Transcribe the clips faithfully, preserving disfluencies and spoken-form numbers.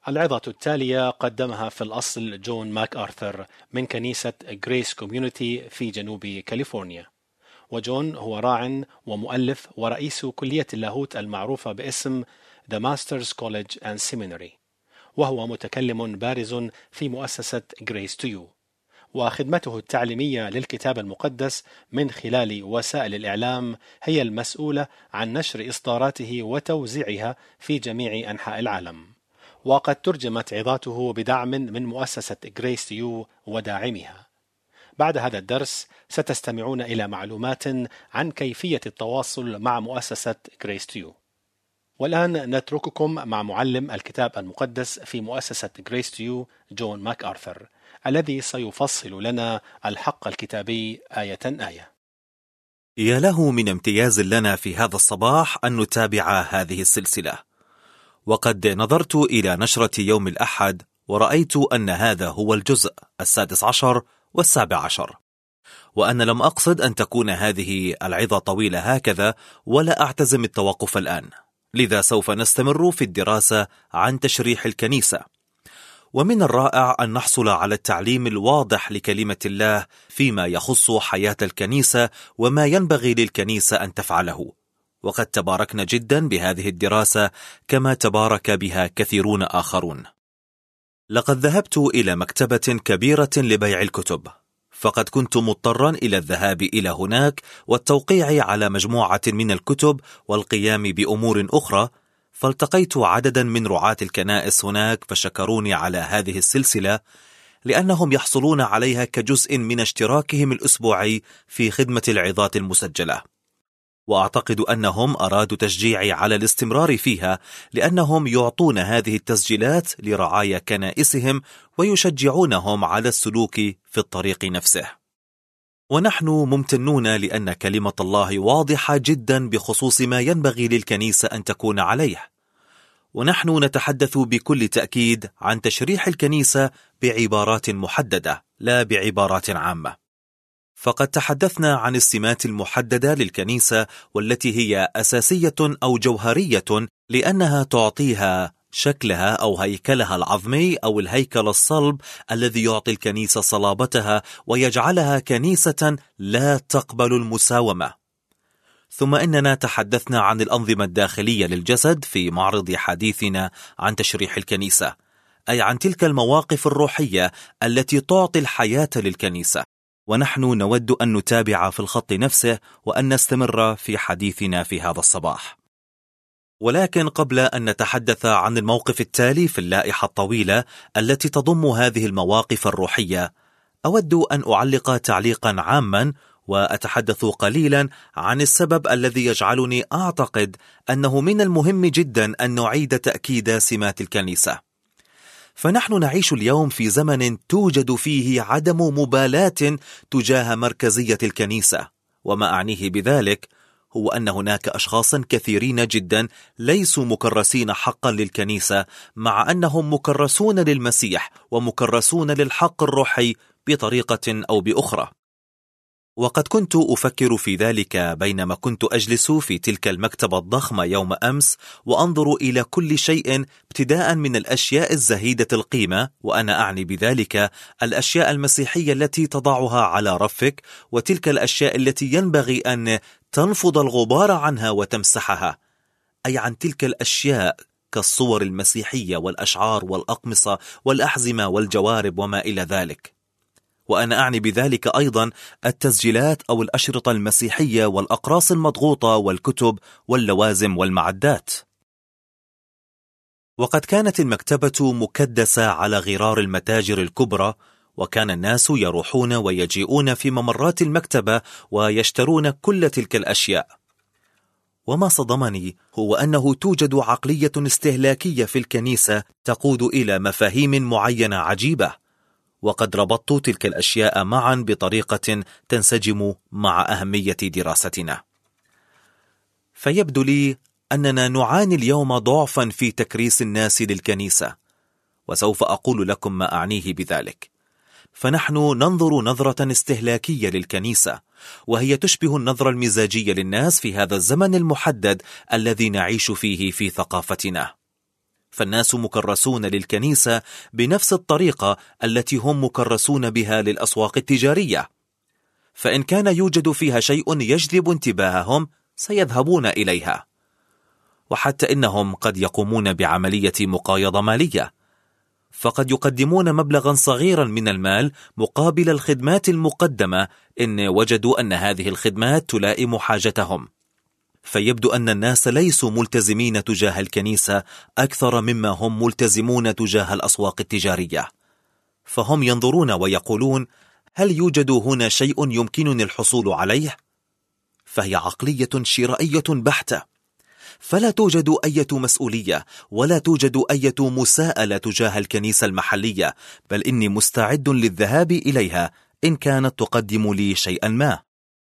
العظة التالية قدمها في الأصل جون ماك آرثر من كنيسة غريس كوميونيتي في جنوب كاليفورنيا، وجون هو راع ومؤلف ورئيس كلية اللاهوت المعروفة باسم The Masters College and Seminary، وهو متكلم بارز في مؤسسة Grace to You، وخدمته التعليمية للكتاب المقدس من خلال وسائل الإعلام هي المسؤولة عن نشر إصداراته وتوزيعها في جميع أنحاء العالم، وقد ترجمت عظاته بدعم من مؤسسة Grace to You وداعمها. بعد هذا الدرس ستستمعون إلى معلومات عن كيفية التواصل مع مؤسسة Grace to You. والآن نترككم مع معلم الكتاب المقدس في مؤسسة Grace to You جون ماك آرثر، الذي سيفصل لنا الحق الكتابي آية آية. يا له من امتياز لنا في هذا الصباح أن نتابع هذه السلسلة، وقد نظرت إلى نشرة يوم الأحد ورأيت أن هذا هو الجزء السادس عشر والسابع عشر، وأنا لم أقصد أن تكون هذه العظة طويلة هكذا، ولا أعتزم التوقف الآن، لذا سوف نستمر في الدراسة عن تشريح الكنيسة. ومن الرائع أن نحصل على التعليم الواضح لكلمة الله فيما يخص حياة الكنيسة وما ينبغي للكنيسة أن تفعله، وقد تباركنا جدا بهذه الدراسة كما تبارك بها كثيرون آخرون. لقد ذهبت إلى مكتبة كبيرة لبيع الكتب، فقد كنت مضطرا إلى الذهاب إلى هناك والتوقيع على مجموعة من الكتب والقيام بأمور أخرى، فالتقيت عددا من رعاة الكنائس هناك فشكروني على هذه السلسلة لأنهم يحصلون عليها كجزء من اشتراكهم الأسبوعي في خدمة العظات المسجلة، وأعتقد أنهم أرادوا تشجيعي على الاستمرار فيها لأنهم يعطون هذه التسجيلات لرعايا كنائسهم ويشجعونهم على السلوك في الطريق نفسه. ونحن ممتنون لأن كلمة الله واضحة جدا بخصوص ما ينبغي للكنيسة أن تكون عليه، ونحن نتحدث بكل تأكيد عن تشريح الكنيسة بعبارات محددة لا بعبارات عامة. فقد تحدثنا عن السمات المحددة للكنيسة والتي هي أساسية أو جوهرية لأنها تعطيها شكلها أو هيكلها العظمي أو الهيكل الصلب الذي يعطي الكنيسة صلابتها ويجعلها كنيسة لا تقبل المساومة. ثم إننا تحدثنا عن الأنظمة الداخلية للجسد في معرض حديثنا عن تشريح الكنيسة، أي عن تلك المواقف الروحية التي تعطي الحياة للكنيسة، ونحن نود أن نتابع في الخط نفسه وأن نستمر في حديثنا في هذا الصباح. ولكن قبل أن نتحدث عن الموقف التالي في اللائحة الطويلة التي تضم هذه المواقف الروحية، أود أن أعلق تعليقا عاما وأتحدث قليلا عن السبب الذي يجعلني أعتقد أنه من المهم جدا أن نعيد تأكيد سمات الكنيسة. فنحن نعيش اليوم في زمن توجد فيه عدم مبالاة تجاه مركزية الكنيسة، وما أعنيه بذلك هو أن هناك أشخاصا كثيرين جدا ليسوا مكرسين حقا للكنيسة، مع أنهم مكرسون للمسيح ومكرسون للحق الروحي بطريقة أو بأخرى. وقد كنت أفكر في ذلك بينما كنت أجلس في تلك المكتبة الضخمة يوم أمس وأنظر إلى كل شيء ابتداء من الأشياء الزهيدة القيمة، وأنا أعني بذلك الأشياء المسيحية التي تضعها على رفك، وتلك الأشياء التي ينبغي أن تنفض الغبار عنها وتمسحها، أي عن تلك الأشياء كالصور المسيحية والأشعار والأقمصة والأحزمة والجوارب وما إلى ذلك. وأنا أعني بذلك أيضا التسجيلات أو الأشرطة المسيحية والأقراص المضغوطة والكتب واللوازم والمعدات. وقد كانت المكتبة مكدسة على غرار المتاجر الكبرى، وكان الناس يروحون ويجيئون في ممرات المكتبة ويشترون كل تلك الأشياء. وما صدمني هو أنه توجد عقلية استهلاكية في الكنيسة تقود إلى مفاهيم معينة عجيبة، وقد ربطت تلك الأشياء معا بطريقة تنسجم مع أهمية دراستنا. فيبدو لي أننا نعاني اليوم ضعفا في تكريس الناس للكنيسة، وسوف أقول لكم ما أعنيه بذلك. فنحن ننظر نظرة استهلاكية للكنيسة، وهي تشبه النظرة المزاجية للناس في هذا الزمن المحدد الذي نعيش فيه في ثقافتنا. فالناس مكرسون للكنيسة بنفس الطريقة التي هم مكرسون بها للأسواق التجارية، فإن كان يوجد فيها شيء يجذب انتباههم سيذهبون إليها. وحتى إنهم قد يقومون بعملية مقايضة مالية، فقد يقدمون مبلغا صغيرا من المال مقابل الخدمات المقدمة إن وجدوا أن هذه الخدمات تلائم حاجتهم. فيبدو أن الناس ليسوا ملتزمين تجاه الكنيسة أكثر مما هم ملتزمون تجاه الأسواق التجارية، فهم ينظرون ويقولون: هل يوجد هنا شيء يمكنني الحصول عليه؟ فهي عقلية شرائية بحتة، فلا توجد أي مسؤولية ولا توجد أي مساءلة تجاه الكنيسة المحلية، بل إني مستعد للذهاب إليها إن كانت تقدم لي شيئا ما.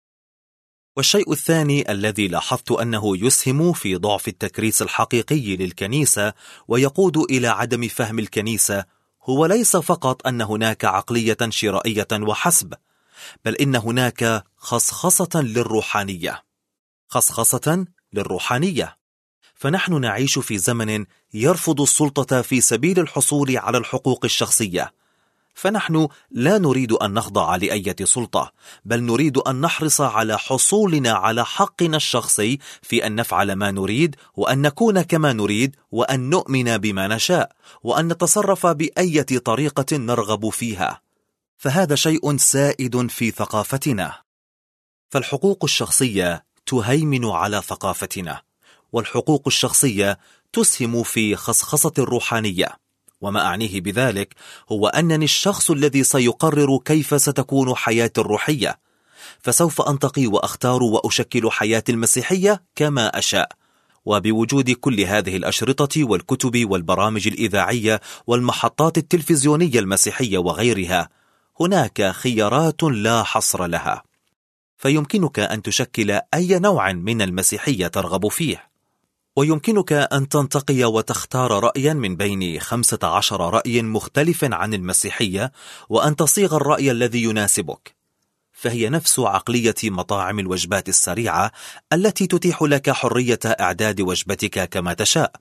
والشيء الثاني الذي لاحظت أنه يسهم في ضعف التكريس الحقيقي للكنيسة ويقود إلى عدم فهم الكنيسة هو ليس فقط أن هناك عقلية شرائية وحسب، بل إن هناك خصخصة للروحانية. خصخصة للروحانية، فنحن نعيش في زمن يرفض السلطة في سبيل الحصول على الحقوق الشخصية، فنحن لا نريد أن نخضع لأية سلطة، بل نريد أن نحرص على حصولنا على حقنا الشخصي في أن نفعل ما نريد، وأن نكون كما نريد، وأن نؤمن بما نشاء، وأن نتصرف بأية طريقة نرغب فيها. فهذا شيء سائد في ثقافتنا، فالحقوق الشخصية تهيمن على ثقافتنا، والحقوق الشخصية تسهم في خصخصة الروحانية. وما أعنيه بذلك هو أنني الشخص الذي سيقرر كيف ستكون حياتي الروحية، فسوف أنتقي وأختار وأشكل حياتي المسيحية كما أشاء. وبوجود كل هذه الأشرطة والكتب والبرامج الإذاعية والمحطات التلفزيونية المسيحية وغيرها، هناك خيارات لا حصر لها، فيمكنك أن تشكل أي نوع من المسيحية ترغب فيه، ويمكنك أن تنتقي وتختار رأيا من بين خمسة عشر رأي مختلف عن المسيحية، وأن تصيغ الرأي الذي يناسبك. فهي نفس عقلية مطاعم الوجبات السريعة التي تتيح لك حرية إعداد وجبتك كما تشاء.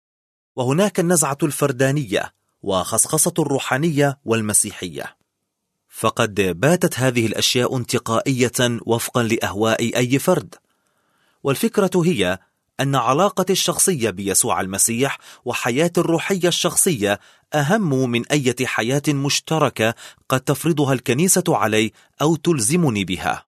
وهناك النزعة الفردانية وخصخصة الروحانية والمسيحية، فقد باتت هذه الأشياء انتقائية وفقا لأهواء أي فرد. والفكرة هي أن علاقة الشخصية بيسوع المسيح وحياة الروحية الشخصية أهم من أي حياة مشتركة قد تفرضها الكنيسة علي أو تلزمني بها.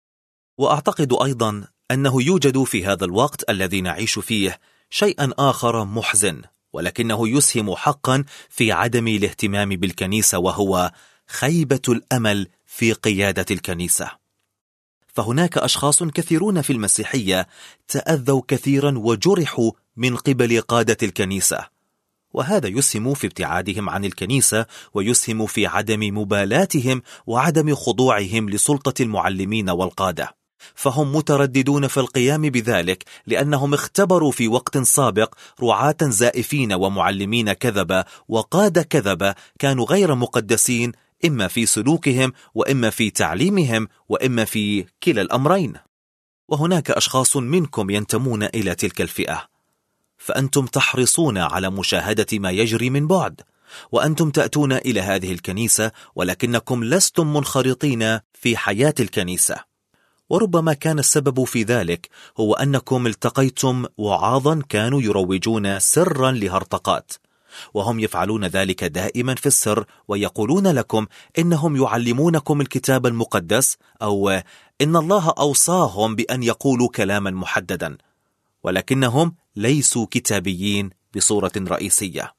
وأعتقد أيضا أنه يوجد في هذا الوقت الذي نعيش فيه شيئا آخر محزن، ولكنه يسهم حقا في عدم الاهتمام بالكنيسة، وهو خيبة الأمل في قيادة الكنيسة. فهناك أشخاص كثيرون في المسيحية تأذوا كثيرا وجرحوا من قبل قادة الكنيسة، وهذا يسهم في ابتعادهم عن الكنيسة، ويسهم في عدم مبالاتهم وعدم خضوعهم لسلطة المعلمين والقادة. فهم مترددون في القيام بذلك لأنهم اختبروا في وقت سابق رعاة زائفين ومعلمين كذبة وقادة كذبة كانوا غير مقدسين، إما في سلوكهم وإما في تعليمهم وإما في كلا الأمرين. وهناك أشخاص منكم ينتمون إلى تلك الفئة، فأنتم تحرصون على مشاهدة ما يجري من بعد، وأنتم تأتون إلى هذه الكنيسة ولكنكم لستم منخرطين في حياة الكنيسة. وربما كان السبب في ذلك هو أنكم التقيتم وعاظا كانوا يروجون سرا لهرطقات، وهم يفعلون ذلك دائما في السر، ويقولون لكم إنهم يعلمونكم الكتاب المقدس، أو إن الله أوصاهم بأن يقولوا كلاما محددا، ولكنهم ليسوا كتابيين بصورة رئيسية.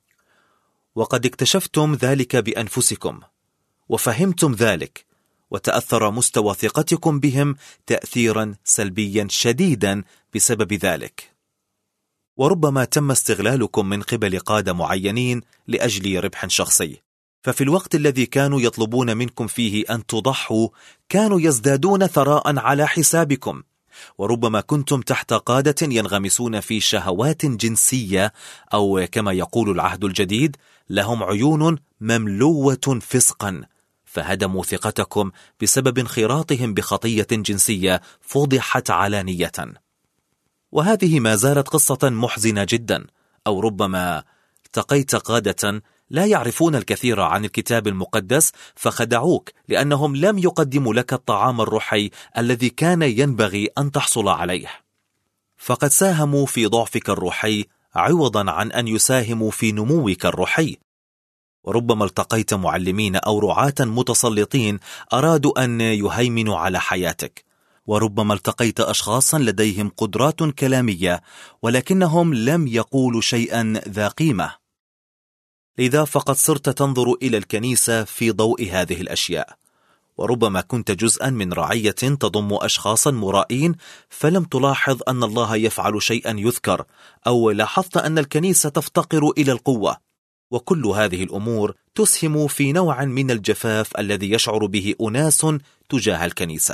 وقد اكتشفتم ذلك بأنفسكم وفهمتم ذلك، وتأثر مستوى ثقتكم بهم تأثيرا سلبيا شديدا بسبب ذلك. وربما تم استغلالكم من قبل قادة معينين لأجل ربح شخصي، ففي الوقت الذي كانوا يطلبون منكم فيه أن تضحوا كانوا يزدادون ثراء على حسابكم. وربما كنتم تحت قادة ينغمسون في شهوات جنسية، أو كما يقول العهد الجديد لهم عيون مملوة فسقا، فهدموا ثقتكم بسبب انخراطهم بخطية جنسية فضحت علانية. وهذه ما زالت قصة محزنة جدا. أو ربما التقيت قادة لا يعرفون الكثير عن الكتاب المقدس فخدعوك لأنهم لم يقدموا لك الطعام الروحي الذي كان ينبغي أن تحصل عليه، فقد ساهموا في ضعفك الروحي عوضا عن أن يساهموا في نموك الروحي. وربما التقيت معلمين أو رعاة متسلطين أرادوا أن يهيمنوا على حياتك، وربما التقيت أشخاصا لديهم قدرات كلامية ولكنهم لم يقولوا شيئا ذا قيمة، لذا فقد صرت تنظر إلى الكنيسة في ضوء هذه الأشياء. وربما كنت جزءا من رعية تضم أشخاصا مرائين فلم تلاحظ أن الله يفعل شيئا يذكر، أو لاحظت أن الكنيسة تفتقر إلى القوة، وكل هذه الأمور تسهم في نوع من الجفاف الذي يشعر به أناس تجاه الكنيسة.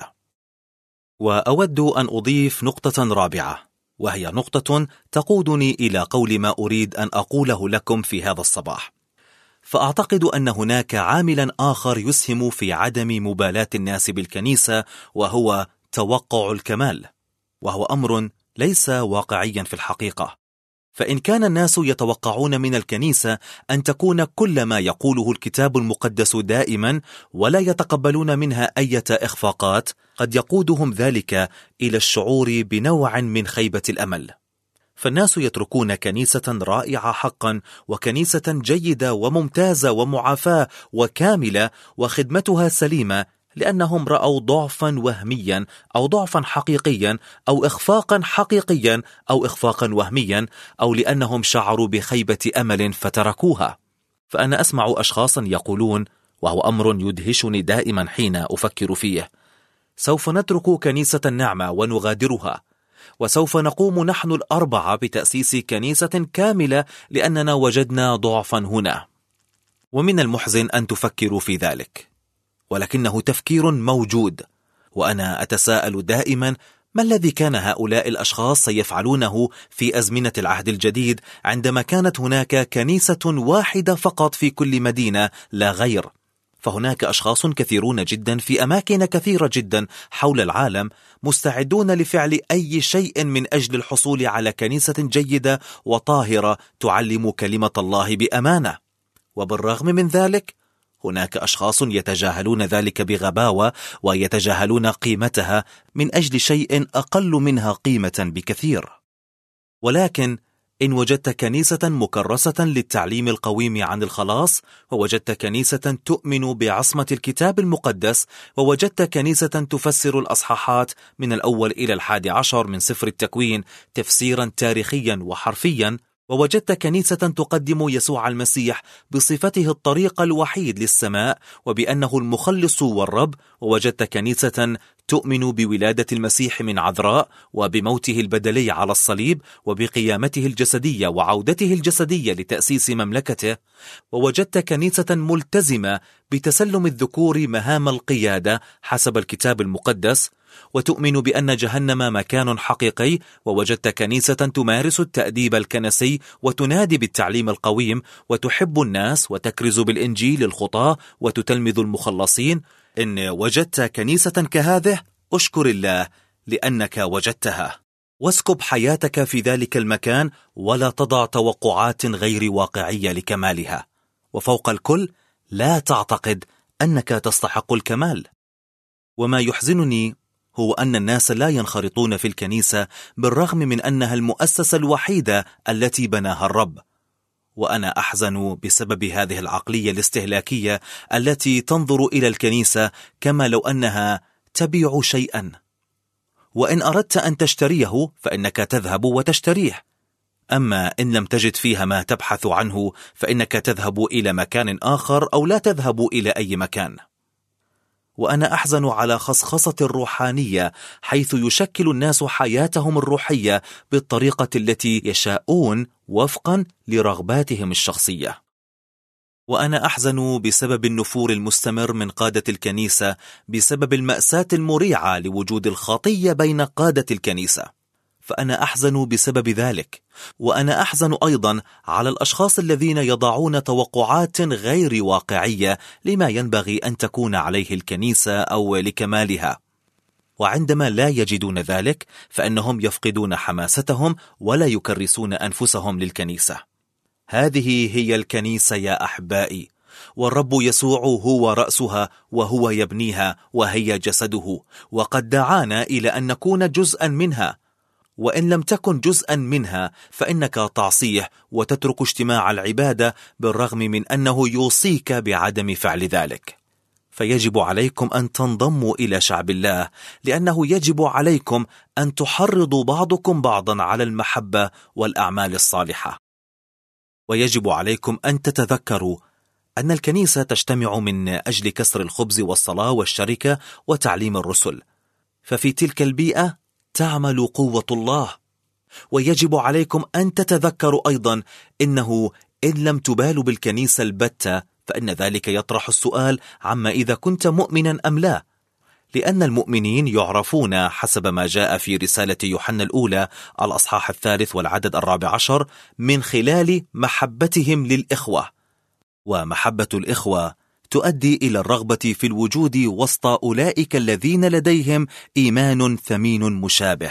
وأود أن أضيف نقطة رابعة، وهي نقطة تقودني إلى قول ما أريد أن أقوله لكم في هذا الصباح. فأعتقد أن هناك عاملا آخر يسهم في عدم مبالاة الناس بالكنيسة، وهو توقع الكمال، وهو أمر ليس واقعيا في الحقيقة. فإن كان الناس يتوقعون من الكنيسة أن تكون كل ما يقوله الكتاب المقدس دائما ولا يتقبلون منها أي إخفاقات، قد يقودهم ذلك إلى الشعور بنوع من خيبة الأمل. فالناس يتركون كنيسة رائعة حقا، وكنيسة جيدة وممتازة ومعافاة وكاملة وخدمتها سليمة، لأنهم رأوا ضعفا وهميا أو ضعفا حقيقيا أو إخفاقا حقيقيا أو إخفاقا وهميا، أو لأنهم شعروا بخيبة أمل فتركوها. فأنا أسمع أشخاصا يقولون، وهو أمر يدهشني دائما حين أفكر فيه: سوف نترك كنيسة النعمة ونغادرها، وسوف نقوم نحن الأربعة بتأسيس كنيسة كاملة لأننا وجدنا ضعفا هنا. ومن المحزن أن تفكروا في ذلك، ولكنه تفكير موجود. وأنا أتساءل دائما ما الذي كان هؤلاء الأشخاص سيفعلونه في أزمنة العهد الجديد عندما كانت هناك كنيسة واحدة فقط في كل مدينة لا غير؟ فهناك أشخاص كثيرون جدا في أماكن كثيرة جدا حول العالم مستعدون لفعل أي شيء من أجل الحصول على كنيسة جيدة وطاهرة تعلم كلمة الله بأمانة. وبالرغم من ذلك هناك أشخاص يتجاهلون ذلك بغباوة ويتجاهلون قيمتها من أجل شيء أقل منها قيمة بكثير. ولكن إن وجدت كنيسة مكرسة للتعليم القويم عن الخلاص، ووجدت كنيسة تؤمن بعصمة الكتاب المقدس، ووجدت كنيسة تفسر الأصحاحات من الأول إلى الحادي عشر من سفر التكوين تفسيرا تاريخيا وحرفيا، ووجدت كنيسة تقدم يسوع المسيح بصفته الطريق الوحيد للسماء وبأنه المخلص والرب، ووجدت كنيسة تؤمن بولادة المسيح من عذراء وبموته البدلي على الصليب وبقيامته الجسدية وعودته الجسدية لتأسيس مملكته، ووجدت كنيسة ملتزمة بتسلم الذكور مهام القيادة حسب الكتاب المقدس، وتؤمن بأن جهنم مكان حقيقي، ووجدت كنيسة تمارس التأديب الكنسي وتنادي بالتعليم القويم وتحب الناس وتكرز بالإنجيل للخطاة وتتلمذ المخلصين. إن وجدت كنيسة كهذه أشكر الله لأنك وجدتها، واسكب حياتك في ذلك المكان ولا تضع توقعات غير واقعية لكمالها، وفوق الكل لا تعتقد أنك تستحق الكمال. وما يحزنني هو أن الناس لا ينخرطون في الكنيسة بالرغم من أنها المؤسسة الوحيدة التي بناها الرب. وأنا أحزن بسبب هذه العقلية الاستهلاكية التي تنظر إلى الكنيسة كما لو أنها تبيع شيئا، وإن أردت أن تشتريه فإنك تذهب وتشتريه، أما إن لم تجد فيها ما تبحث عنه فإنك تذهب إلى مكان آخر أو لا تذهب إلى أي مكان. وأنا أحزن على خصخصة الروحانية حيث يشكل الناس حياتهم الروحية بالطريقة التي يشاءون وفقا لرغباتهم الشخصية. وأنا أحزن بسبب النفور المستمر من قادة الكنيسة بسبب المأساة المريعة لوجود الخطية بين قادة الكنيسة، فأنا أحزن بسبب ذلك. وأنا أحزن أيضا على الأشخاص الذين يضعون توقعات غير واقعية لما ينبغي أن تكون عليه الكنيسة أو لكمالها. وعندما لا يجدون ذلك فإنهم يفقدون حماستهم ولا يكرسون أنفسهم للكنيسة. هذه هي الكنيسة يا أحبائي، والرب يسوع هو رأسها وهو يبنيها وهي جسده، وقد دعانا إلى أن نكون جزءا منها، وإن لم تكن جزءا منها فإنك تعصيه وتترك اجتماع العبادة بالرغم من أنه يوصيك بعدم فعل ذلك. فيجب عليكم أن تنضموا إلى شعب الله، لأنه يجب عليكم أن تحرضوا بعضكم بعضا على المحبة والأعمال الصالحة. ويجب عليكم أن تتذكروا أن الكنيسة تجتمع من أجل كسر الخبز والصلاة والشركة وتعليم الرسل، ففي تلك البيئة تعمل قوة الله. ويجب عليكم أن تتذكروا أيضا إنه إن لم تبالوا بالكنيسة البتة فإن ذلك يطرح السؤال عما إذا كنت مؤمنا أم لا، لأن المؤمنين يعرفون حسب ما جاء في رسالة يوحنا الأولى الأصحاح الثالث والعدد الرابع عشر من خلال محبتهم للإخوة، ومحبة الإخوة تؤدي إلى الرغبة في الوجود وسط أولئك الذين لديهم إيمان ثمين مشابه.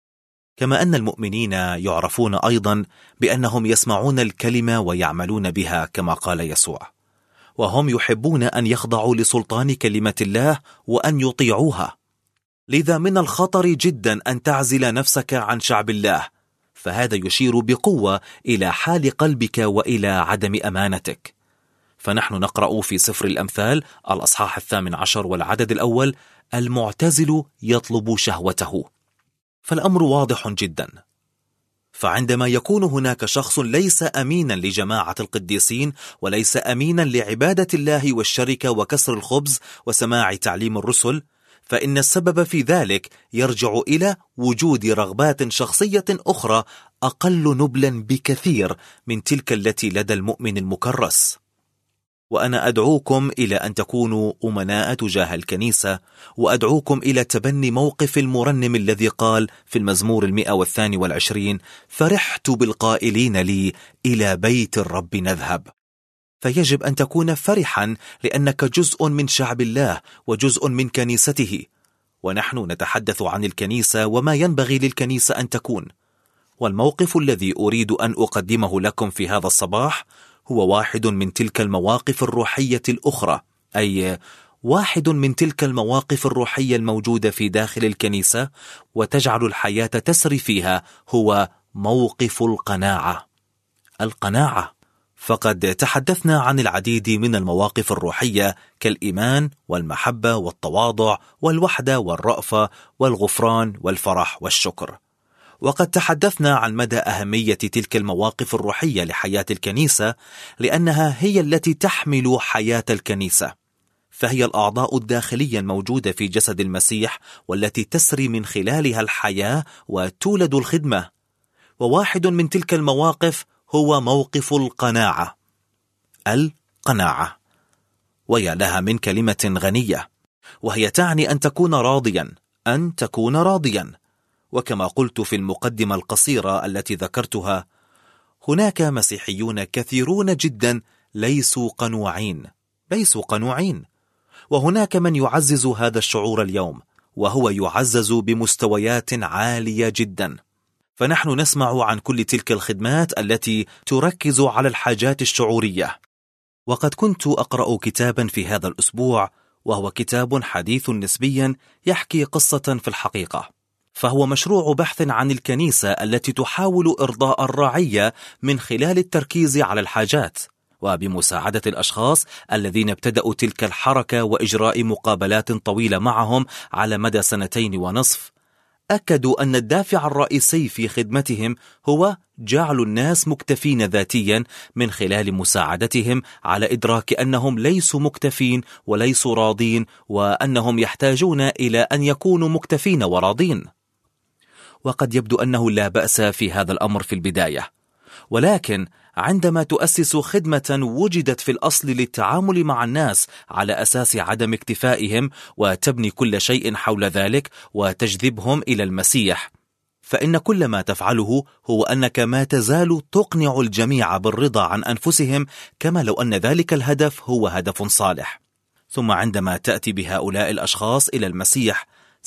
كما أن المؤمنين يعرفون أيضا بأنهم يسمعون الكلمة ويعملون بها كما قال يسوع، وهم يحبون أن يخضعوا لسلطان كلمة الله وأن يطيعوها. لذا من الخطر جدا أن تعزل نفسك عن شعب الله، فهذا يشير بقوة إلى حال قلبك وإلى عدم أمانتك. فنحن نقرأ في سفر الأمثال الأصحاح الثامن عشر والعدد الأول: المعتزل يطلب شهوته. فالأمر واضح جدا. فعندما يكون هناك شخص ليس أمينا لجماعة القديسين وليس أمينا لعبادة الله والشركة وكسر الخبز وسماع تعليم الرسل، فإن السبب في ذلك يرجع إلى وجود رغبات شخصية أخرى أقل نبلا بكثير من تلك التي لدى المؤمن المكرس. وأنا أدعوكم إلى أن تكونوا أمناء تجاه الكنيسة، وأدعوكم إلى تبني موقف المرنم الذي قال في المزمور المئة والثاني والعشرين: فرحت بالقائلين لي إلى بيت الرب نذهب. فيجب أن تكون فرحا لأنك جزء من شعب الله وجزء من كنيسته، ونحن نتحدث عن الكنيسة وما ينبغي للكنيسة أن تكون. والموقف الذي أريد أن أقدمه لكم في هذا الصباح هو واحد من تلك المواقف الروحية الأخرى، أي واحد من تلك المواقف الروحية الموجودة في داخل الكنيسة وتجعل الحياة تسري فيها، هو موقف القناعة. القناعة. فقد تحدثنا عن العديد من المواقف الروحية كالإيمان والمحبة والتواضع والوحدة والرأفة والغفران والفرح والشكر، وقد تحدثنا عن مدى أهمية تلك المواقف الروحية لحياة الكنيسة، لأنها هي التي تحمل حياة الكنيسة، فهي الأعضاء الداخلية الموجودة في جسد المسيح والتي تسري من خلالها الحياة وتولد الخدمة. وواحد من تلك المواقف هو موقف القناعة. القناعة، ويا لها من كلمة غنية، وهي تعني أن تكون راضيا، أن تكون راضيا. وكما قلت في المقدمة القصيرة التي ذكرتها، هناك مسيحيون كثيرون جدا ليسوا قنوعين ليسوا قنوعين وهناك من يعزز هذا الشعور اليوم، وهو يعزز بمستويات عالية جدا. فنحن نسمع عن كل تلك الخدمات التي تركز على الحاجات الشعورية. وقد كنت أقرأ كتابا في هذا الأسبوع، وهو كتاب حديث نسبيا يحكي قصة في الحقيقة، فهو مشروع بحث عن الكنيسة التي تحاول إرضاء الرعية من خلال التركيز على الحاجات، وبمساعدة الأشخاص الذين ابتدأوا تلك الحركة وإجراء مقابلات طويلة معهم على مدى سنتين ونصف. أكدوا أن الدافع الرئيسي في خدمتهم هو جعل الناس مكتفين ذاتيا من خلال مساعدتهم على إدراك أنهم ليسوا مكتفين وليسوا راضين، وأنهم يحتاجون إلى أن يكونوا مكتفين وراضين. وقد يبدو أنه لا بأس في هذا الأمر في البداية، ولكن عندما تؤسس خدمة وجدت في الأصل للتعامل مع الناس على أساس عدم اكتفائهم، وتبني كل شيء حول ذلك وتجذبهم إلى المسيح، فإن كل ما تفعله هو أنك ما تزال تقنع الجميع بالرضا عن أنفسهم، كما لو أن ذلك الهدف هو هدف صالح. ثم عندما تأتي بهؤلاء الأشخاص إلى المسيح،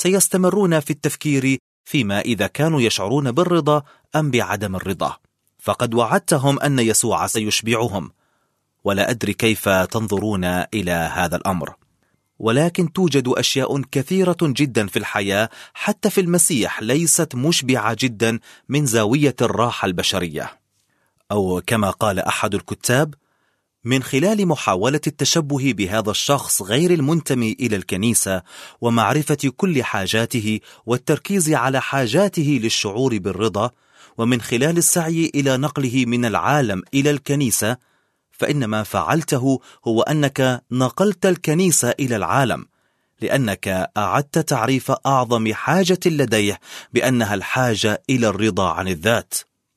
سيستمرون في التفكير فيما إذا كانوا يشعرون بالرضا أم بعدم الرضا، فقد وعدتهم أن يسوع سيشبعهم، ولا أدري كيف تنظرون إلى هذا الأمر. ولكن توجد أشياء كثيرة جدا في الحياة حتى في المسيح ليست مشبعة جدا من زاوية الراحة البشرية، أو كما قال أحد الكتاب: من خلال محاولة التشبه بهذا الشخص غير المنتمي إلى الكنيسة ومعرفة كل حاجاته والتركيز على حاجاته للشعور بالرضا، ومن خلال السعي إلى نقله من العالم إلى الكنيسة، فإن ما فعلته هو أنك نقلت الكنيسة إلى العالم، لأنك أعدت تعريف أعظم حاجة لديه بأنها الحاجة إلى الرضا عن الذات.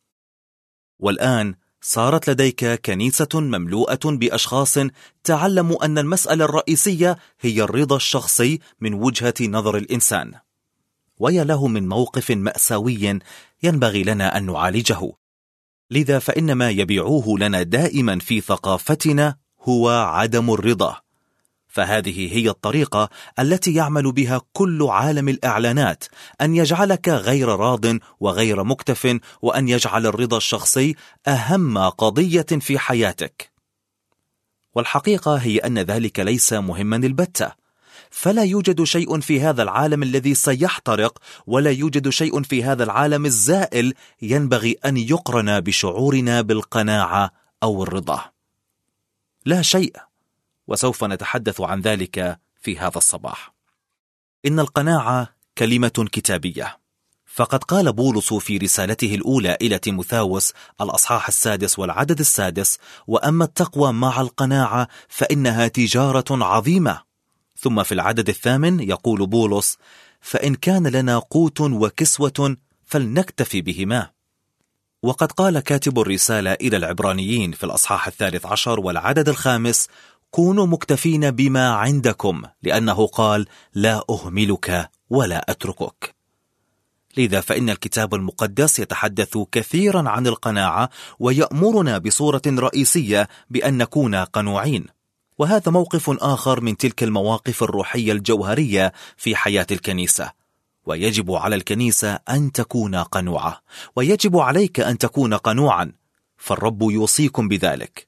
والآن صارت لديك كنيسة مملوءة بأشخاص تعلموا أن المسألة الرئيسية هي الرضا الشخصي من وجهة نظر الإنسان، ويا له من موقف مأساوي ينبغي لنا أن نعالجه. لذا فإن ما يبيعوه لنا دائما في ثقافتنا هو عدم الرضا، فهذه هي الطريقة التي يعمل بها كل عالم الإعلانات، أن يجعلك غير راض وغير مكتف، وأن يجعل الرضا الشخصي أهم قضية في حياتك. والحقيقة هي أن ذلك ليس مهما البتة، فلا يوجد شيء في هذا العالم الذي سيحترق، ولا يوجد شيء في هذا العالم الزائل ينبغي أن يقرن بشعورنا بالقناعة أو الرضا. لا شيء، وسوف نتحدث عن ذلك في هذا الصباح. إن القناعة كلمة كتابية، فقد قال بولس في رسالته الأولى إلى تيموثاوس الأصحاح السادس والعدد السادس: وأما التقوى مع القناعة فإنها تجارة عظيمة. ثم في العدد الثامن يقول بولس: فإن كان لنا قوت وكسوة فلنكتفي بهما. وقد قال كاتب الرسالة إلى العبرانيين في الأصحاح الثالث عشر والعدد الخامس: كونوا مكتفين بما عندكم، لأنه قال: لا أهملك ولا أتركك. لذا فإن الكتاب المقدس يتحدث كثيرا عن القناعة، ويأمرنا بصورة رئيسية بأن نكون قنوعين، وهذا موقف آخر من تلك المواقف الروحية الجوهرية في حياة الكنيسة. ويجب على الكنيسة أن تكون قنوعة، ويجب عليك أن تكون قنوعا، فالرب يوصيكم بذلك.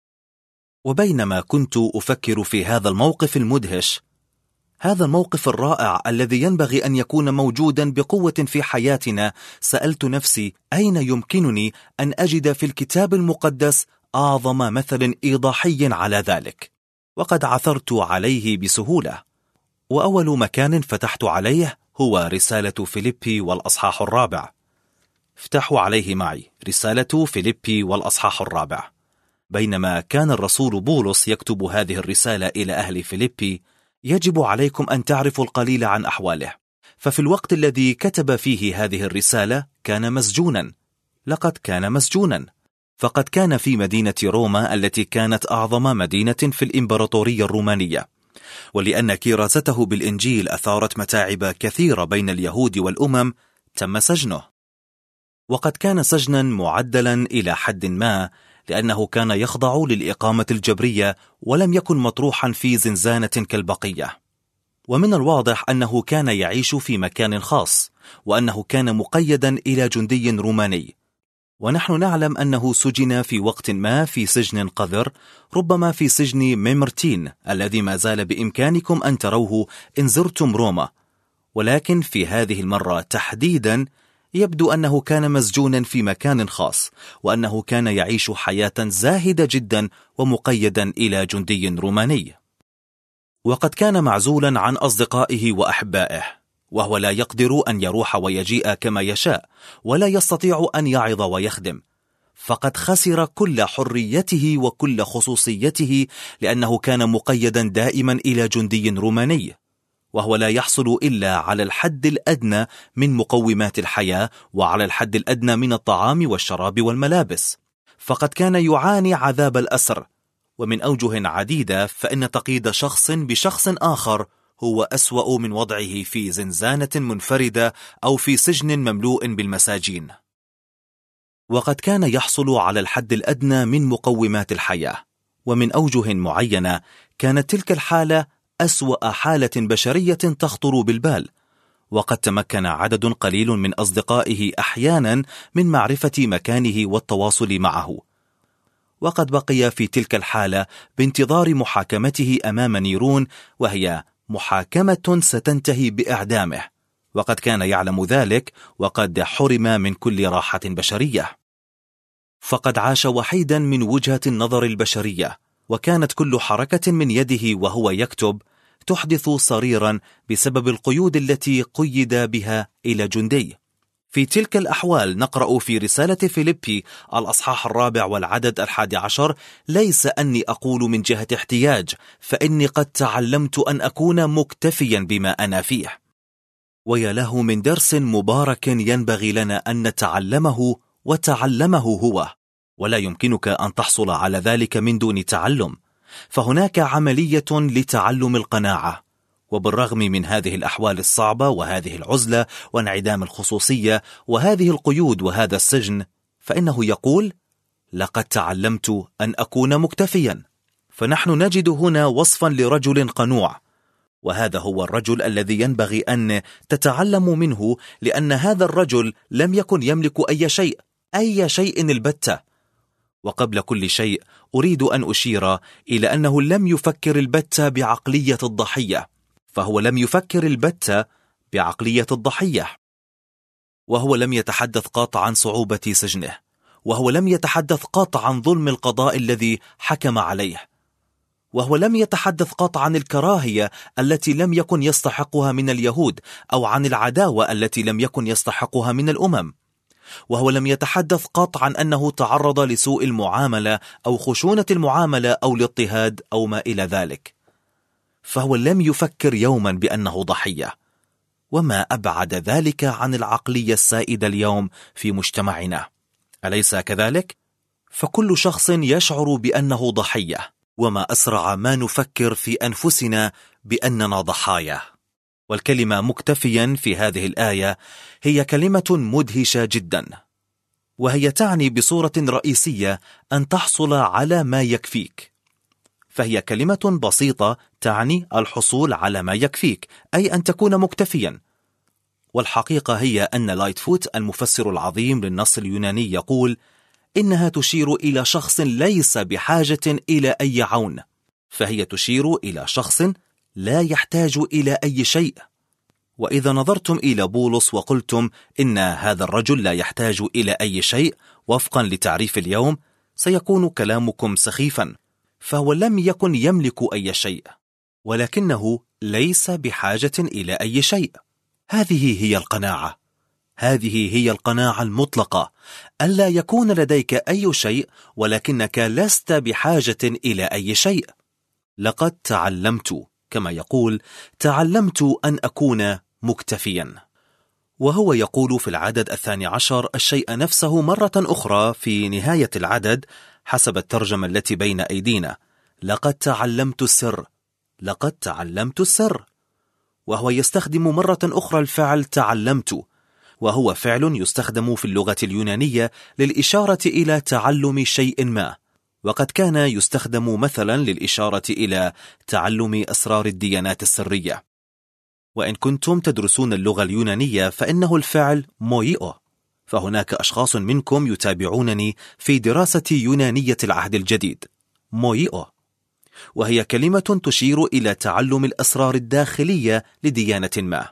وبينما كنت أفكر في هذا الموقف المدهش، هذا الموقف الرائع الذي ينبغي أن يكون موجودا بقوة في حياتنا، سألت نفسي: أين يمكنني أن أجد في الكتاب المقدس أعظم مثل إيضاحي على ذلك؟ وقد عثرت عليه بسهولة، وأول مكان فتحت عليه هو رسالة فيليبي والأصحاح الرابع. افتحوا عليه معي، رسالة فيليبي والأصحاح الرابع. بينما كان الرسول بولس يكتب هذه الرسالة إلى أهل فيليبي، يجب عليكم أن تعرفوا القليل عن أحواله. ففي الوقت الذي كتب فيه هذه الرسالة كان مسجونا، لقد كان مسجونا، فقد كان في مدينة روما التي كانت أعظم مدينة في الإمبراطورية الرومانية، ولأن كراسته بالإنجيل أثارت متاعب كثيرة بين اليهود والأمم تم سجنه. وقد كان سجنا معدلا إلى حد ما، لأنه كان يخضع للإقامة الجبرية ولم يكن مطروحا في زنزانة كالبقية. ومن الواضح أنه كان يعيش في مكان خاص، وأنه كان مقيدا إلى جندي روماني. ونحن نعلم أنه سجن في وقت ما في سجن قذر، ربما في سجن ميمرتين الذي ما زال بإمكانكم أن تروه إن زرتم روما. ولكن في هذه المرة تحديدا يبدو أنه كان مسجونا في مكان خاص، وأنه كان يعيش حياة زاهدة جدا ومقيدا إلى جندي روماني. وقد كان معزولا عن أصدقائه وأحبائه، وهو لا يقدر أن يروح ويجيء كما يشاء، ولا يستطيع أن يعظ ويخدم، فقد خسر كل حريته وكل خصوصيته، لأنه كان مقيدا دائما إلى جندي روماني، وهو لا يحصل إلا على الحد الأدنى من مقومات الحياة، وعلى الحد الأدنى من الطعام والشراب والملابس، فقد كان يعاني عذاب الأسر. ومن أوجه عديدة فإن تقييد شخص بشخص آخر هو أسوأ من وضعه في زنزانة منفردة أو في سجن مملوء بالمساجين. وقد كان يحصل على الحد الأدنى من مقومات الحياة، ومن أوجه معينة كانت تلك الحالة أسوأ حالة بشرية تخطر بالبال، وقد تمكن عدد قليل من أصدقائه أحيانا من معرفة مكانه والتواصل معه، وقد بقي في تلك الحالة بانتظار محاكمته أمام نيرون، وهي محاكمة ستنتهي بإعدامه، وقد كان يعلم ذلك، وقد حرم من كل راحة بشرية. فقد عاش وحيدا من وجهة النظر البشرية، وكانت كل حركة من يده وهو يكتب تحدث صريرا بسبب القيود التي قيد بها إلى جندي. في تلك الأحوال نقرأ في رسالة فيليبي الأصحاح الرابع والعدد الحادي عشر: ليس أني أقول من جهة احتياج، فإني قد تعلمت أن أكون مكتفيا بما أنا فيه. ويا له من درس مبارك ينبغي لنا أن نتعلمه وتعلمه هو، ولا يمكنك أن تحصل على ذلك من دون تعلم، فهناك عملية لتعلم القناعة. وبالرغم من هذه الأحوال الصعبة وهذه العزلة وانعدام الخصوصية وهذه القيود وهذا السجن، فإنه يقول: لقد تعلمت أن أكون مكتفيا. فنحن نجد هنا وصفا لرجل قنوع، وهذا هو الرجل الذي ينبغي أن تتعلم منه، لأن هذا الرجل لم يكن يملك أي شيء أي شيء البتة. وقبل كل شيء أريد أن أشير إلى أنه لم يفكر البتة بعقلية الضحية، فهو لم يفكر البتة بعقلية الضحية، وهو لم يتحدث قط عن صعوبة سجنه، وهو لم يتحدث قط عن ظلم القضاء الذي حكم عليه، وهو لم يتحدث قط عن الكراهية التي لم يكن يستحقها من اليهود، أو عن العداوة التي لم يكن يستحقها من الأمم، وهو لم يتحدث قط عن أنه تعرض لسوء المعاملة أو خشونة المعاملة أو الاضطهاد أو ما إلى ذلك، فهو لم يفكر يوما بأنه ضحية. وما أبعد ذلك عن العقلية السائدة اليوم في مجتمعنا، أليس كذلك؟ فكل شخص يشعر بأنه ضحية، وما أسرع ما نفكر في أنفسنا بأننا ضحايا. والكلمة مكتفيا في هذه الآية هي كلمة مدهشة جدا، وهي تعني بصورة رئيسية أن تحصل على ما يكفيك. فهي كلمة بسيطة تعني الحصول على ما يكفيك، أي أن تكون مكتفيا. والحقيقة هي أن لايتفوت المفسر العظيم للنص اليوناني يقول إنها تشير إلى شخص ليس بحاجة إلى أي عون، فهي تشير إلى شخص لا يحتاج إلى أي شيء. وإذا نظرتم إلى بولس وقلتم إن هذا الرجل لا يحتاج إلى أي شيء وفقا لتعريف اليوم، سيكون كلامكم سخيفا، فهو لم يكن يملك أي شيء، ولكنه ليس بحاجة إلى أي شيء. هذه هي القناعة، هذه هي القناعة المطلقة، ألا يكون لديك أي شيء ولكنك لست بحاجة إلى أي شيء. لقد تعلمت، كما يقول، تعلمت أن أكون مكتفيا. وهو يقول في العدد الثاني عشر الشيء نفسه مرة أخرى في نهاية العدد حسب الترجمة التي بين أيدينا: لقد تعلمت السر، لقد تعلمت السر. وهو يستخدم مرة أخرى الفعل تعلمت، وهو فعل يستخدم في اللغة اليونانية للإشارة إلى تعلم شيء ما، وقد كان يستخدم مثلا للإشارة إلى تعلم أسرار الديانات السرية. وإن كنتم تدرسون اللغة اليونانية فإنه الفعل مويئو، فهناك أشخاص منكم يتابعونني في دراسة يونانية العهد الجديد. مويئو، وهي كلمة تشير إلى تعلم الأسرار الداخلية لديانة ما.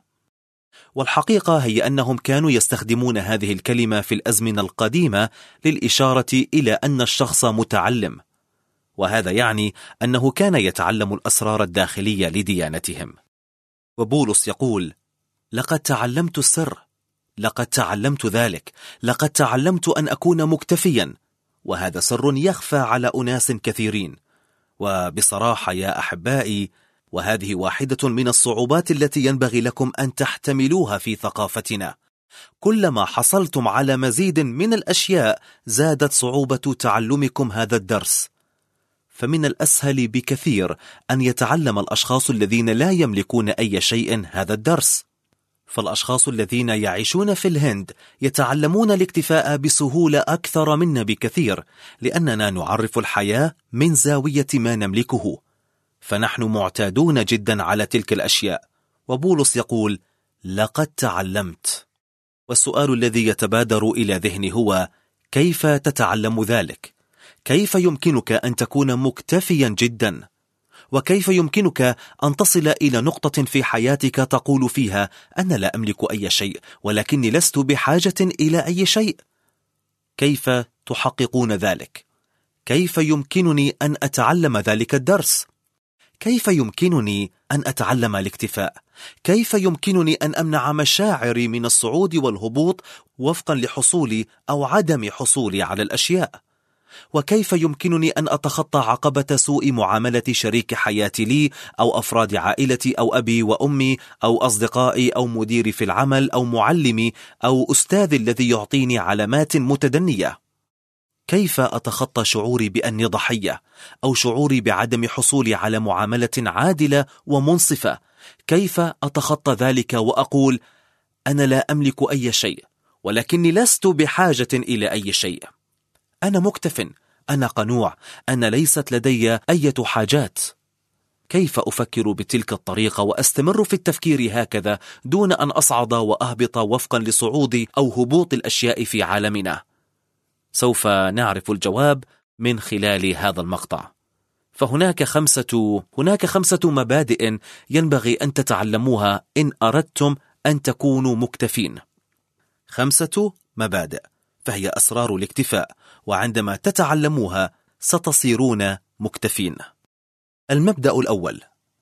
والحقيقة هي أنهم كانوا يستخدمون هذه الكلمة في الأزمنة القديمة للإشارة إلى أن الشخص متعلم، وهذا يعني أنه كان يتعلم الأسرار الداخلية لديانتهم. وبولس يقول: لقد تعلمت السر، لقد تعلمت ذلك، لقد تعلمت أن أكون مكتفيا. وهذا سر يخفى على أناس كثيرين. وبصراحة يا أحبائي، وهذه واحدة من الصعوبات التي ينبغي لكم أن تحتملوها في ثقافتنا، كلما حصلتم على مزيد من الأشياء زادت صعوبة تعلمكم هذا الدرس. فمن الأسهل بكثير أن يتعلم الأشخاص الذين لا يملكون أي شيء هذا الدرس. فالأشخاص الذين يعيشون في الهند يتعلمون الاكتفاء بسهولة أكثر منا بكثير، لأننا نعرف الحياة من زاوية ما نملكه، فنحن معتادون جدا على تلك الأشياء. وبولس يقول: لقد تعلمت. والسؤال الذي يتبادر إلى ذهني هو: كيف تتعلم ذلك؟ كيف يمكنك أن تكون مكتفيا جدا؟ وكيف يمكنك أن تصل إلى نقطة في حياتك تقول فيها: أنا لا أملك أي شيء، ولكني لست بحاجة إلى أي شيء؟ كيف تحققون ذلك؟ كيف يمكنني أن أتعلم ذلك الدرس؟ كيف يمكنني أن أتعلم الاكتفاء؟ كيف يمكنني أن أمنع مشاعري من الصعود والهبوط وفقا لحصولي أو عدم حصولي على الأشياء؟ وكيف يمكنني أن أتخطى عقبة سوء معاملة شريك حياتي لي أو أفراد عائلتي أو أبي وأمي أو أصدقائي أو مديري في العمل أو معلمي أو أستاذي الذي يعطيني علامات متدنية؟ كيف أتخطى شعوري بأني ضحية أو شعوري بعدم حصولي على معاملة عادلة ومنصفة؟ كيف أتخطى ذلك وأقول: أنا لا أملك أي شيء، ولكني لست بحاجة إلى أي شيء، أنا مكتف، أنا قنوع، أنا ليست لدي أي حاجات؟ كيف أفكر بتلك الطريقة وأستمر في التفكير هكذا دون أن أصعد وأهبط وفقا لصعود أو هبوط الأشياء في عالمنا؟ سوف نعرف الجواب من خلال هذا المقطع. فهناك خمسة هناك خمسة مبادئ ينبغي أن تتعلموها إن أردتم أن تكونوا مكتفين. خمسة مبادئ، فهي أسرار الاكتفاء، وعندما تتعلموها ستصيرون مكتفين. المبدأ الأول: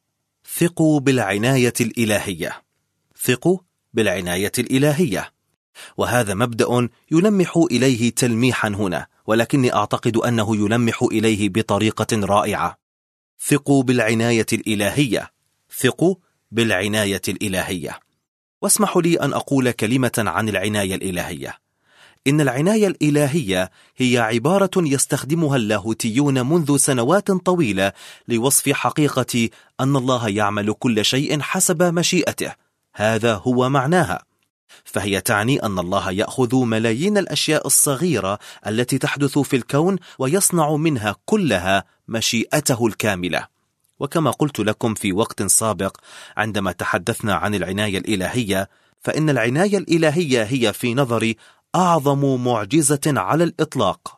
ثقوا بالعناية الإلهية. ثقوا بالعناية الإلهية، وهذا مبدأ يلمح إليه تلميحا هنا، ولكني أعتقد أنه يلمح إليه بطريقة رائعة. ثقوا بالعناية الإلهية. ثقوا بالعناية الإلهية. واسمحوا لي أن أقول كلمة عن العناية الإلهية. إن العناية الإلهية هي عبارة يستخدمها اللاهوتيون منذ سنوات طويلة لوصف حقيقة أن الله يعمل كل شيء حسب مشيئته. هذا هو معناها. فهي تعني أن الله يأخذ ملايين الأشياء الصغيرة التي تحدث في الكون ويصنع منها كلها مشيئته الكاملة. وكما قلت لكم في وقت سابق عندما تحدثنا عن العناية الإلهية، فإن العناية الإلهية هي في نظري أعظم معجزة على الإطلاق.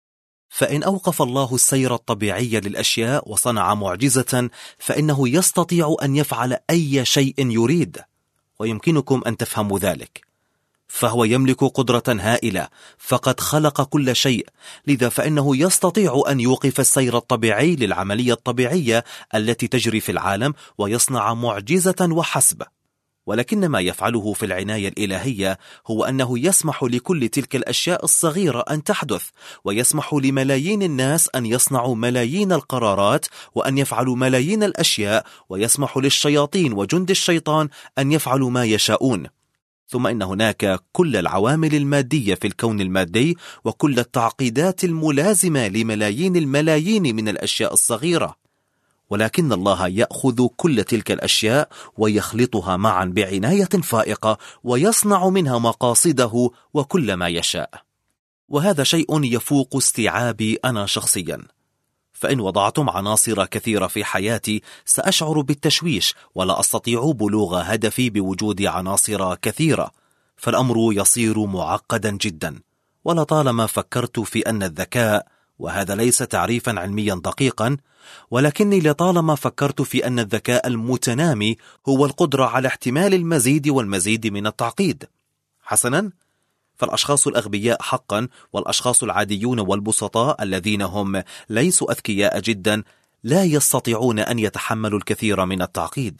فإن أوقف الله السير الطبيعي للأشياء وصنع معجزة، فإنه يستطيع أن يفعل أي شيء يريد، ويمكنكم أن تفهموا ذلك. فهو يملك قدرة هائلة، فقد خلق كل شيء، لذا فإنه يستطيع أن يوقف السير الطبيعي للعملية الطبيعية التي تجري في العالم ويصنع معجزة وحسب. ولكن ما يفعله في العناية الإلهية هو أنه يسمح لكل تلك الأشياء الصغيرة أن تحدث، ويسمح لملايين الناس أن يصنعوا ملايين القرارات وأن يفعلوا ملايين الأشياء، ويسمح للشياطين وجند الشيطان أن يفعلوا ما يشاءون. ثم إن هناك كل العوامل المادية في الكون المادي وكل التعقيدات الملازمة لملايين الملايين من الأشياء الصغيرة، ولكن الله يأخذ كل تلك الأشياء ويخلطها معا بعناية فائقة ويصنع منها مقاصده وكل ما يشاء. وهذا شيء يفوق استيعابي أنا شخصيا. فإن وضعتم عناصر كثيرة في حياتي سأشعر بالتشويش ولا أستطيع بلوغ هدفي بوجود عناصر كثيرة، فالأمر يصير معقدا جدا. ولطالما فكرت في أن الذكاء، وهذا ليس تعريفا علميا دقيقا، ولكني لطالما فكرت في أن الذكاء المتنامي هو القدرة على احتمال المزيد والمزيد من التعقيد. حسنا، فالأشخاص الأغبياء حقا والأشخاص العاديون والبسطاء الذين هم ليسوا أذكياء جدا لا يستطيعون أن يتحملوا الكثير من التعقيد.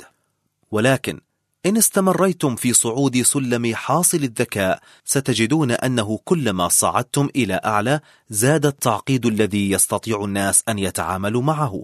ولكن إن استمريتم في صعود سلم حاصل الذكاء ستجدون أنه كلما صعدتم إلى أعلى زاد التعقيد الذي يستطيع الناس أن يتعاملوا معه.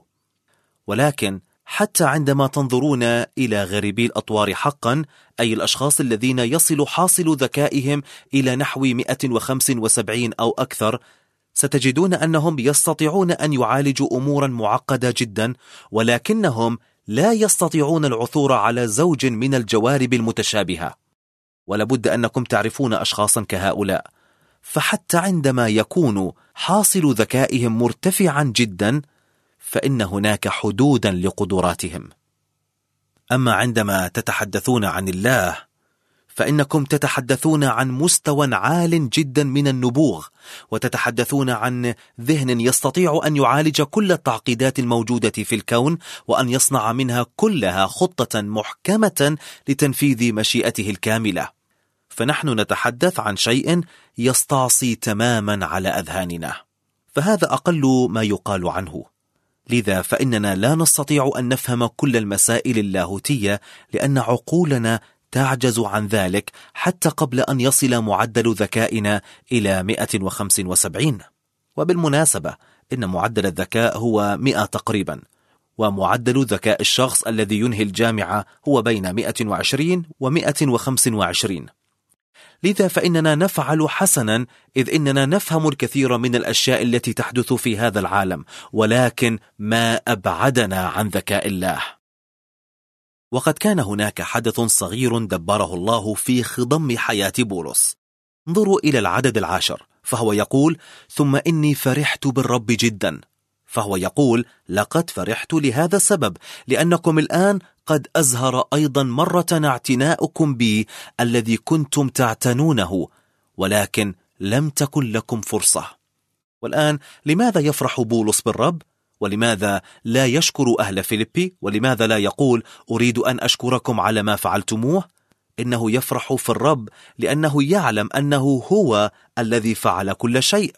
ولكن حتى عندما تنظرون إلى غريبي الأطوار حقا، أي الأشخاص الذين يصل حاصل ذكائهم إلى نحو مئة وخمسة وسبعين أو أكثر، ستجدون أنهم يستطيعون أن يعالجوا أمورا معقدة جدا، ولكنهم لا يستطيعون العثور على زوج من الجوارب المتشابهة. ولابد أنكم تعرفون أشخاصا كهؤلاء، فحتى عندما يكون حاصل ذكائهم مرتفعا جدا فإن هناك حدودا لقدراتهم. أما عندما تتحدثون عن الله فإنكم تتحدثون عن مستوى عال جدا من النبوغ، وتتحدثون عن ذهن يستطيع أن يعالج كل التعقيدات الموجودة في الكون، وأن يصنع منها كلها خطة محكمة لتنفيذ مشيئته الكاملة. فنحن نتحدث عن شيء يستعصي تماما على أذهاننا، فهذا أقل ما يقال عنه. لذا فإننا لا نستطيع أن نفهم كل المسائل اللاهوتية، لأن عقولنا تعجز عن ذلك حتى قبل أن يصل معدل ذكائنا إلى مئة وخمسة وسبعين. وبالمناسبة إن معدل الذكاء هو مئة تقريبا، ومعدل ذكاء الشخص الذي ينهي الجامعة هو بين مئة وعشرين ومئة وخمسة وعشرين. لذا فإننا نفعل حسنا، إذ إننا نفهم الكثير من الأشياء التي تحدث في هذا العالم، ولكن ما أبعدنا عن ذكاء الله. وقد كان هناك حدث صغير دبره الله في خضم حياة بولس. انظروا إلى العدد العاشر، فهو يقول: ثم إني فرحت بالرب جدا. فهو يقول: لقد فرحت لهذا السبب، لأنكم الآن قد أزهر أيضا مرة اعتناؤكم بي الذي كنتم تعتنونه، ولكن لم تكن لكم فرصة. والآن لماذا يفرح بولس بالرب؟ ولماذا لا يشكر أهل فيليبي؟ ولماذا لا يقول: أريد أن أشكركم على ما فعلتموه؟ إنه يفرح في الرب لأنه يعلم أنه هو الذي فعل كل شيء.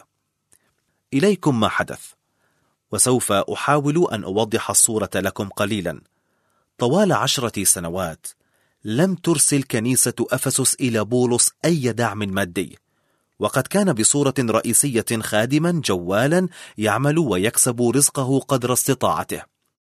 إليكم ما حدث، وسوف أحاول أن أوضح الصورة لكم قليلا. طوال عشرة سنوات لم ترسل كنيسة أفسس إلى بولس أي دعم مادي، وقد كان بصورة رئيسية خادما جوالا يعمل ويكسب رزقه قدر استطاعته.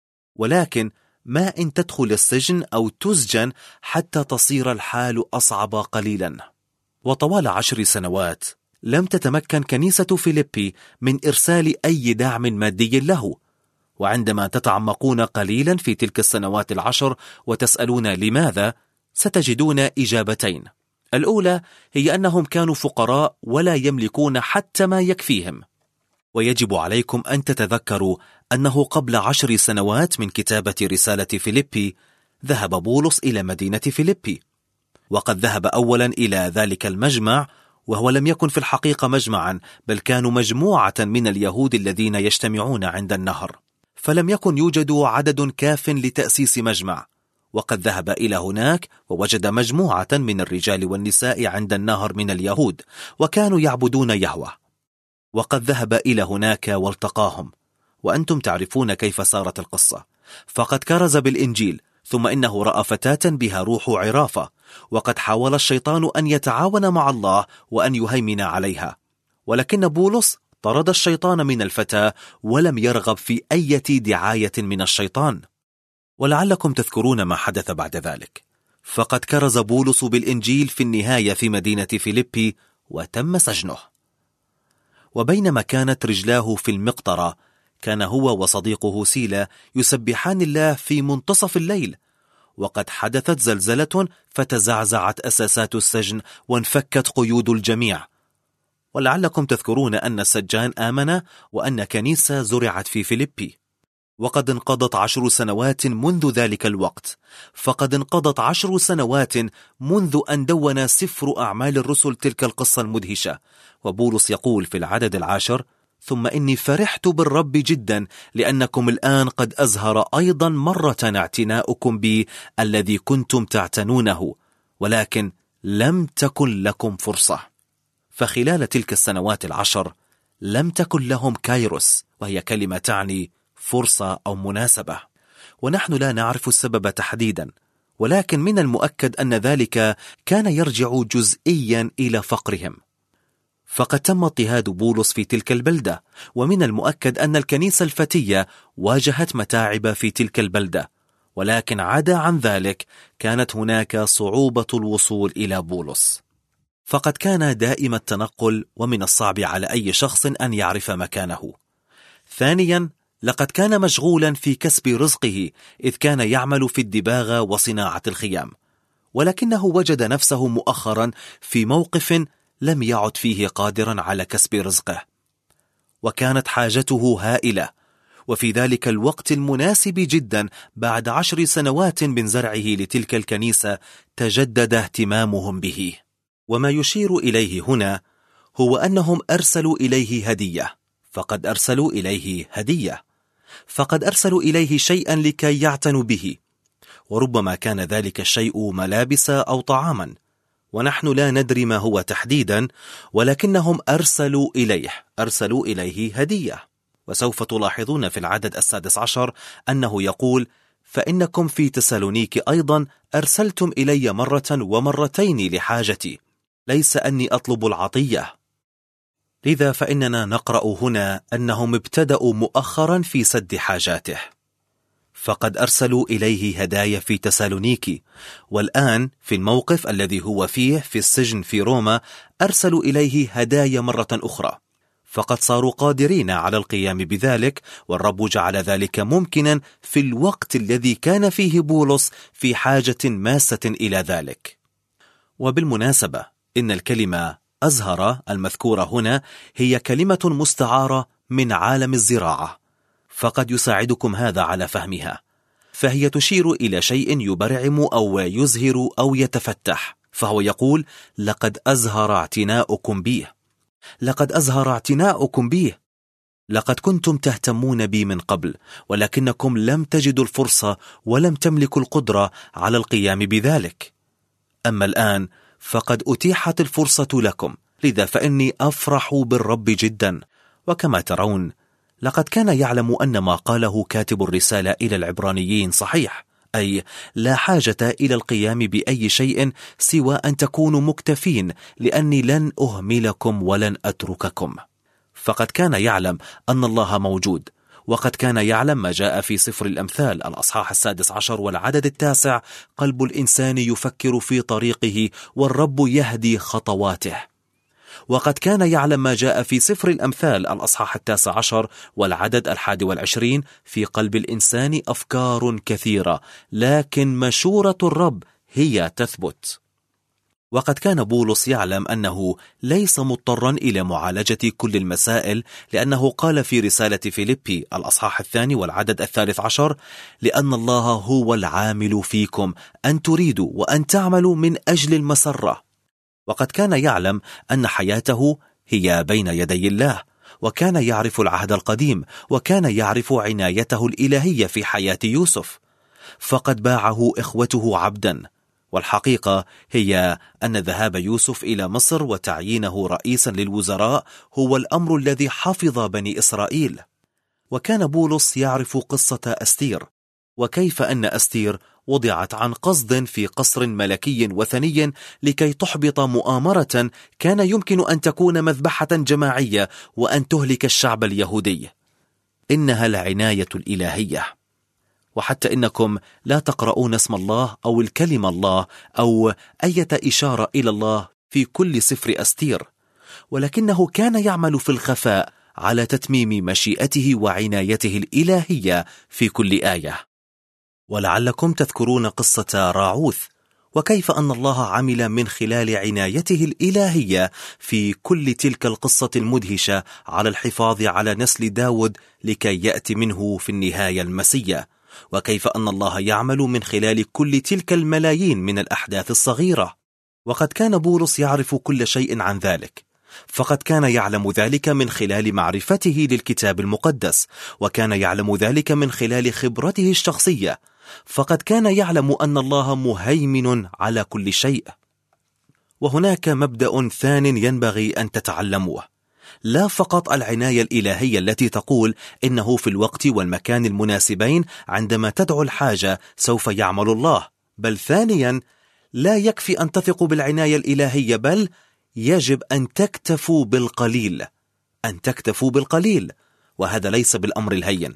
ولكن ما إن تدخل السجن أو تسجن حتى تصير الحال أصعب قليلا. وطوال عشر سنوات لم تتمكن كنيسة فيليبي من إرسال أي دعم مادي له. وعندما تتعمقون قليلا في تلك السنوات العشر وتسألون لماذا، ستجدون إجابتين. الأولى هي أنهم كانوا فقراء ولا يملكون حتى ما يكفيهم. ويجب عليكم أن تتذكروا أنه قبل عشر سنوات من كتابة رسالة فيليبي ذهب بولس إلى مدينة فيليبي، وقد ذهب أولا إلى ذلك المجمع، وهو لم يكن في الحقيقة مجمعا، بل كانوا مجموعة من اليهود الذين يجتمعون عند النهر، فلم يكن يوجد عدد كاف لتأسيس مجمع. وقد ذهب إلى هناك ووجد مجموعة من الرجال والنساء عند النهر من اليهود، وكانوا يعبدون يهوه. وقد ذهب إلى هناك والتقاهم، وأنتم تعرفون كيف سارت القصة. فقد كرز بالإنجيل، ثم إنه رأى فتاة بها روح عرافة، وقد حاول الشيطان أن يتعاون مع الله وأن يهيمن عليها، ولكن بولس طرد الشيطان من الفتاة ولم يرغب في أي دعاية من الشيطان. ولعلكم تذكرون ما حدث بعد ذلك، فقد كرز بولس بالإنجيل في النهاية في مدينة فيليبي وتم سجنه. وبينما كانت رجلاه في المقطرة، كان هو وصديقه سيلا يسبحان الله في منتصف الليل، وقد حدثت زلزلة فتزعزعت أساسات السجن وانفكت قيود الجميع. ولعلكم تذكرون أن السجان آمن وأن كنيسة زرعت في فيليبي. وقد انقضت عشر سنوات منذ ذلك الوقت، فقد انقضت عشر سنوات منذ أن دون سفر أعمال الرسل تلك القصة المدهشة. وبولس يقول في العدد العاشر: ثم إني فرحت بالرب جدا، لأنكم الآن قد أزهر أيضا مرة اعتناؤكم بي الذي كنتم تعتنونه، ولكن لم تكن لكم فرصة. فخلال تلك السنوات العشر لم تكن لهم كايروس، وهي كلمة تعني فرصة أو مناسبة، ونحن لا نعرف السبب تحديدا، ولكن من المؤكد أن ذلك كان يرجع جزئيا إلى فقرهم. فقد تم اضطهاد بولس في تلك البلدة، ومن المؤكد أن الكنيسة الفتية واجهت متاعب في تلك البلدة، ولكن عدا عن ذلك كانت هناك صعوبة الوصول إلى بولس. فقد كان دائم التنقل، ومن الصعب على أي شخص أن يعرف مكانه. ثانيا، لقد كان مشغولا في كسب رزقه، إذ كان يعمل في الدباغة وصناعة الخيام، ولكنه وجد نفسه مؤخرا في موقف لم يعد فيه قادرا على كسب رزقه، وكانت حاجته هائلة، وفي ذلك الوقت المناسب جدا بعد عشر سنوات من زرعه لتلك الكنيسة تجدد اهتمامهم به. وما يشير إليه هنا هو أنهم أرسلوا إليه هدية، فقد أرسلوا إليه هدية فقد أرسلوا إليه شيئا لكي يعتنوا به، وربما كان ذلك الشيء ملابس أو طعاما، ونحن لا ندري ما هو تحديدا، ولكنهم أرسلوا إليه أرسلوا إليه هدية. وسوف تلاحظون في العدد السادس عشر أنه يقول: فإنكم في تسالونيك أيضا أرسلتم إلي مرة ومرتين لحاجتي، ليس أني أطلب العطية. لذا فإننا نقرأ هنا أنهم ابتدأوا مؤخرا في سد حاجاته، فقد أرسلوا إليه هدايا في تسالونيكي، والآن في الموقف الذي هو فيه في السجن في روما أرسلوا إليه هدايا مرة أخرى، فقد صاروا قادرين على القيام بذلك، والرب جعل ذلك ممكنا في الوقت الذي كان فيه بولس في حاجة ماسة إلى ذلك. وبالمناسبة إن الكلمة أزهر المذكورة هنا هي كلمة مستعارة من عالم الزراعة، فقد يساعدكم هذا على فهمها، فهي تشير إلى شيء يبرعم أو يزهر أو يتفتح، فهو يقول: لقد أزهر اعتناؤكم بي، لقد أزهر اعتناؤكم بي، لقد كنتم تهتمون بي من قبل، ولكنكم لم تجدوا الفرصة ولم تملكوا القدرة على القيام بذلك. أما الآن فقد أتيحت الفرصة لكم، لذا فإني أفرح بالرب جدا. وكما ترون لقد كان يعلم أن ما قاله كاتب الرسالة إلى العبرانيين صحيح، أي لا حاجة إلى القيام بأي شيء سوى أن تكونوا مكتفين، لأني لن أهملكم ولن أترككم. فقد كان يعلم أن الله موجود، وقد كان يعلم ما جاء في سفر الأمثال الأصحاح السادس عشر والعدد التاسع: قلب الإنسان يفكر في طريقه والرب يهدي خطواته. وقد كان يعلم ما جاء في سفر الأمثال الأصحاح التاسع عشر والعدد الحادي والعشرين: في قلب الإنسان أفكار كثيرة، لكن مشورة الرب هي تثبت. وقد كان بولس يعلم أنه ليس مضطرا إلى معالجة كل المسائل، لأنه قال في رسالة فيليبي الأصحاح الثاني والعدد الثالث عشر: لأن الله هو العامل فيكم أن تريدوا وأن تعملوا من أجل المسرة. وقد كان يعلم أن حياته هي بين يدي الله، وكان يعرف العهد القديم، وكان يعرف عنايته الإلهية في حياة يوسف، فقد باعه إخوته عبدا. والحقيقة هي أن ذهاب يوسف إلى مصر وتعيينه رئيسا للوزراء هو الأمر الذي حفظ بني إسرائيل. وكان بولس يعرف قصة أستير، وكيف أن أستير وضعت عن قصد في قصر ملكي وثني لكي تحبط مؤامرة كان يمكن أن تكون مذبحة جماعية وأن تهلك الشعب اليهودي. إنها العناية الإلهية. وحتى إنكم لا تقرؤون اسم الله أو الكلمة الله أو أي إشارة إلى الله في كل سفر أستير، ولكنه كان يعمل في الخفاء على تتميم مشيئته وعنايته الإلهية في كل آية. ولعلكم تذكرون قصة راعوث، وكيف أن الله عمل من خلال عنايته الإلهية في كل تلك القصة المدهشة على الحفاظ على نسل داود لكي يأتي منه في النهاية المسيح، وكيف أن الله يعمل من خلال كل تلك الملايين من الأحداث الصغيرة. وقد كان بولس يعرف كل شيء عن ذلك، فقد كان يعلم ذلك من خلال معرفته للكتاب المقدس، وكان يعلم ذلك من خلال خبرته الشخصية، فقد كان يعلم أن الله مهيمن على كل شيء. وهناك مبدأ ثان ينبغي أن تتعلموه: لا فقط العناية الإلهية التي تقول إنه في الوقت والمكان المناسبين عندما تدعو الحاجة سوف يعمل الله، بل ثانيا لا يكفي أن تثقوا بالعناية الإلهية، بل يجب أن تكتفوا بالقليل، أن تكتفوا بالقليل، وهذا ليس بالأمر الهين.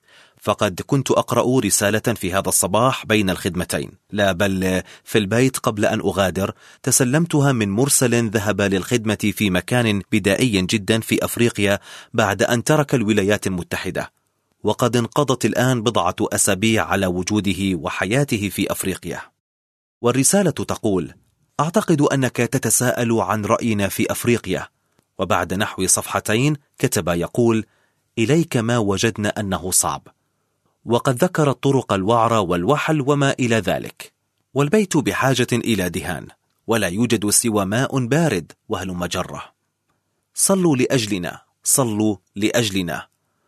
فقد كنت أقرأ رسالة في هذا الصباح بين الخدمتين، لا بل في البيت قبل أن أغادر، تسلمتها من مرسل ذهب للخدمة في مكان بدائي جدا في أفريقيا بعد أن ترك الولايات المتحدة، وقد انقضت الآن بضعة أسابيع على وجوده وحياته في أفريقيا. والرسالة تقول: أعتقد أنك تتساءل عن رأينا في أفريقيا. وبعد نحو صفحتين كتب يقول: إليك ما وجدنا أنه صعب. وقد ذكر الطرق الوعر والوحل وما إلى ذلك. والبيت بحاجة إلى دهان، ولا يوجد سوى ماء بارد وهلم جرة. صلوا لأجلنا، صلوا لأجلنا.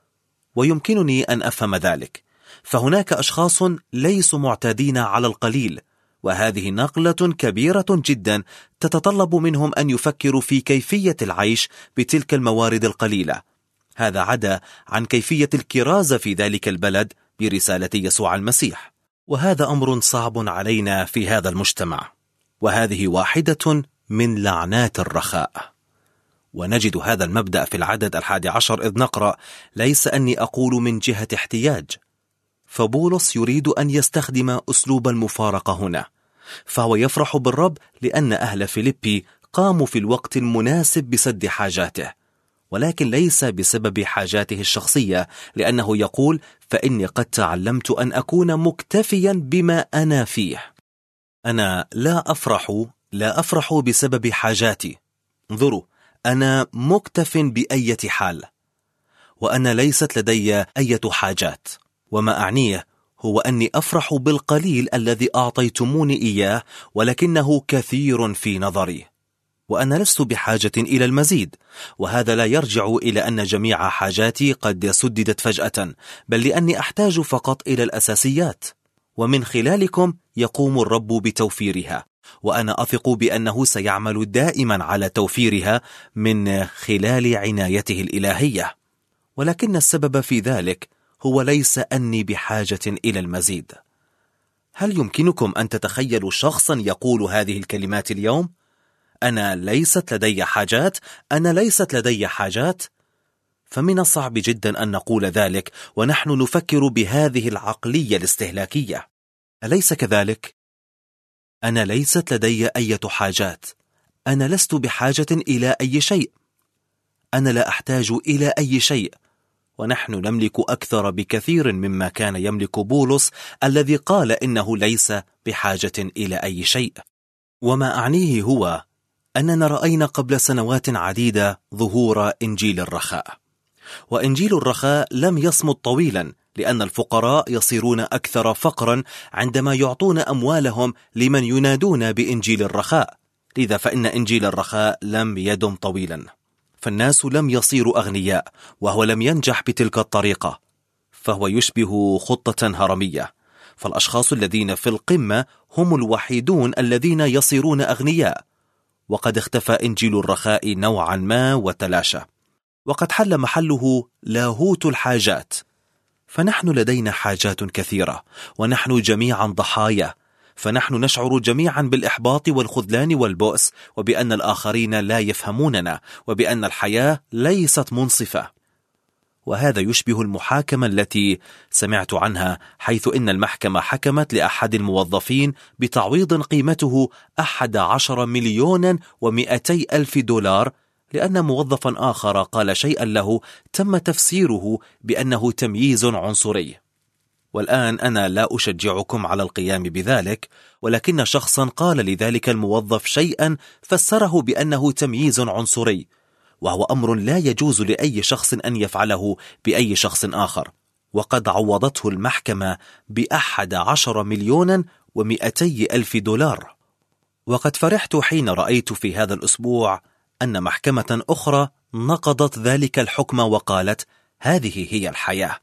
ويمكنني أن أفهم ذلك، فهناك أشخاص ليسوا معتادين على القليل، وهذه نقلة كبيرة جدا تتطلب منهم أن يفكروا في كيفية العيش بتلك الموارد القليلة. هذا عدا عن كيفية الكرازة في ذلك البلد برسالة يسوع المسيح، وهذا أمر صعب علينا في هذا المجتمع، وهذه واحدة من لعنات الرخاء. ونجد هذا المبدأ في العدد الحادي عشر إذ نقرأ: ليس أني أقول من جهة احتياج. فبولس يريد أن يستخدم أسلوب المفارقة هنا، فهو يفرح بالرب لأن أهل فيليبي قاموا في الوقت المناسب بسد حاجاته، ولكن ليس بسبب حاجاته الشخصية، لأنه يقول: فإني قد تعلمت أن أكون مكتفيا بما أنا فيه. أنا لا أفرح لا أفرح بسبب حاجاتي. انظروا، أنا مكتف بأية حال، وأنا ليست لدي أي حاجات. وما أعنيه هو أني أفرح بالقليل الذي أعطيتموني إياه، ولكنه كثير في نظري، وأنا لست بحاجة إلى المزيد. وهذا لا يرجع إلى أن جميع حاجاتي قد سددت فجأة، بل لأني أحتاج فقط إلى الأساسيات، ومن خلالكم يقوم الرب بتوفيرها، وأنا أثق بأنه سيعمل دائما على توفيرها من خلال عنايته الإلهية. ولكن السبب في ذلك هو ليس أني بحاجة إلى المزيد. هل يمكنكم أن تتخيلوا شخصا يقول هذه الكلمات اليوم؟ أنا ليست لدي حاجات، أنا ليست لدي حاجات. فمن الصعب جدا أن نقول ذلك ونحن نفكر بهذه العقلية الاستهلاكية، أليس كذلك؟ أنا ليست لدي أي حاجات، أنا لست بحاجة إلى أي شيء، أنا لا أحتاج إلى أي شيء. ونحن نملك أكثر بكثير مما كان يملك بولس الذي قال إنه ليس بحاجة إلى أي شيء. وما أعنيه هو أننا رأينا قبل سنوات عديدة ظهور إنجيل الرخاء، وإنجيل الرخاء لم يصمد طويلا، لأن الفقراء يصيرون أكثر فقرا عندما يعطون أموالهم لمن ينادون بإنجيل الرخاء. لذا فإن إنجيل الرخاء لم يدم طويلا، فالناس لم يصيروا أغنياء، وهو لم ينجح بتلك الطريقة، فهو يشبه خطة هرمية. فالأشخاص الذين في القمة هم الوحيدون الذين يصيرون أغنياء، وقد اختفى إنجيل الرخاء نوعا ما وتلاشى، وقد حل محله لاهوت الحاجات. فنحن لدينا حاجات كثيرة، ونحن جميعا ضحايا، فنحن نشعر جميعا بالإحباط والخذلان والبؤس، وبأن الآخرين لا يفهموننا، وبأن الحياة ليست منصفة. وهذا يشبه المحاكمة التي سمعت عنها، حيث إن المحكمة حكمت لأحد الموظفين بتعويض قيمته أحد عشر مليونا ومئتي ألف دولار، لأن موظفا آخر قال شيئا له تم تفسيره بأنه تمييز عنصري. والآن أنا لا أشجعكم على القيام بذلك، ولكن شخصا قال لذلك الموظف شيئا فسره بأنه تمييز عنصري، وهو أمر لا يجوز لأي شخص أن يفعله بأي شخص آخر. وقد عوضته المحكمة بأحد عشر مليونا ومئتي ألف دولار. وقد فرحت حين رأيت في هذا الأسبوع أن محكمة أخرى نقضت ذلك الحكم وقالت: هذه هي الحياة،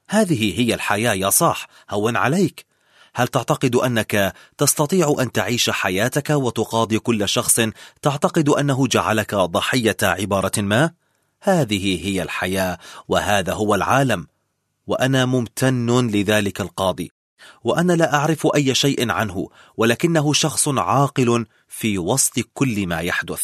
هذه هي الحياة يا صاح، هون عليك. هل تعتقد أنك تستطيع أن تعيش حياتك وتقاضي كل شخص تعتقد أنه جعلك ضحية عبارة ما؟ هذه هي الحياة، وهذا هو العالم، وأنا ممتن لذلك القاضي، وأنا لا أعرف أي شيء عنه، ولكنه شخص عاقل في وسط كل ما يحدث.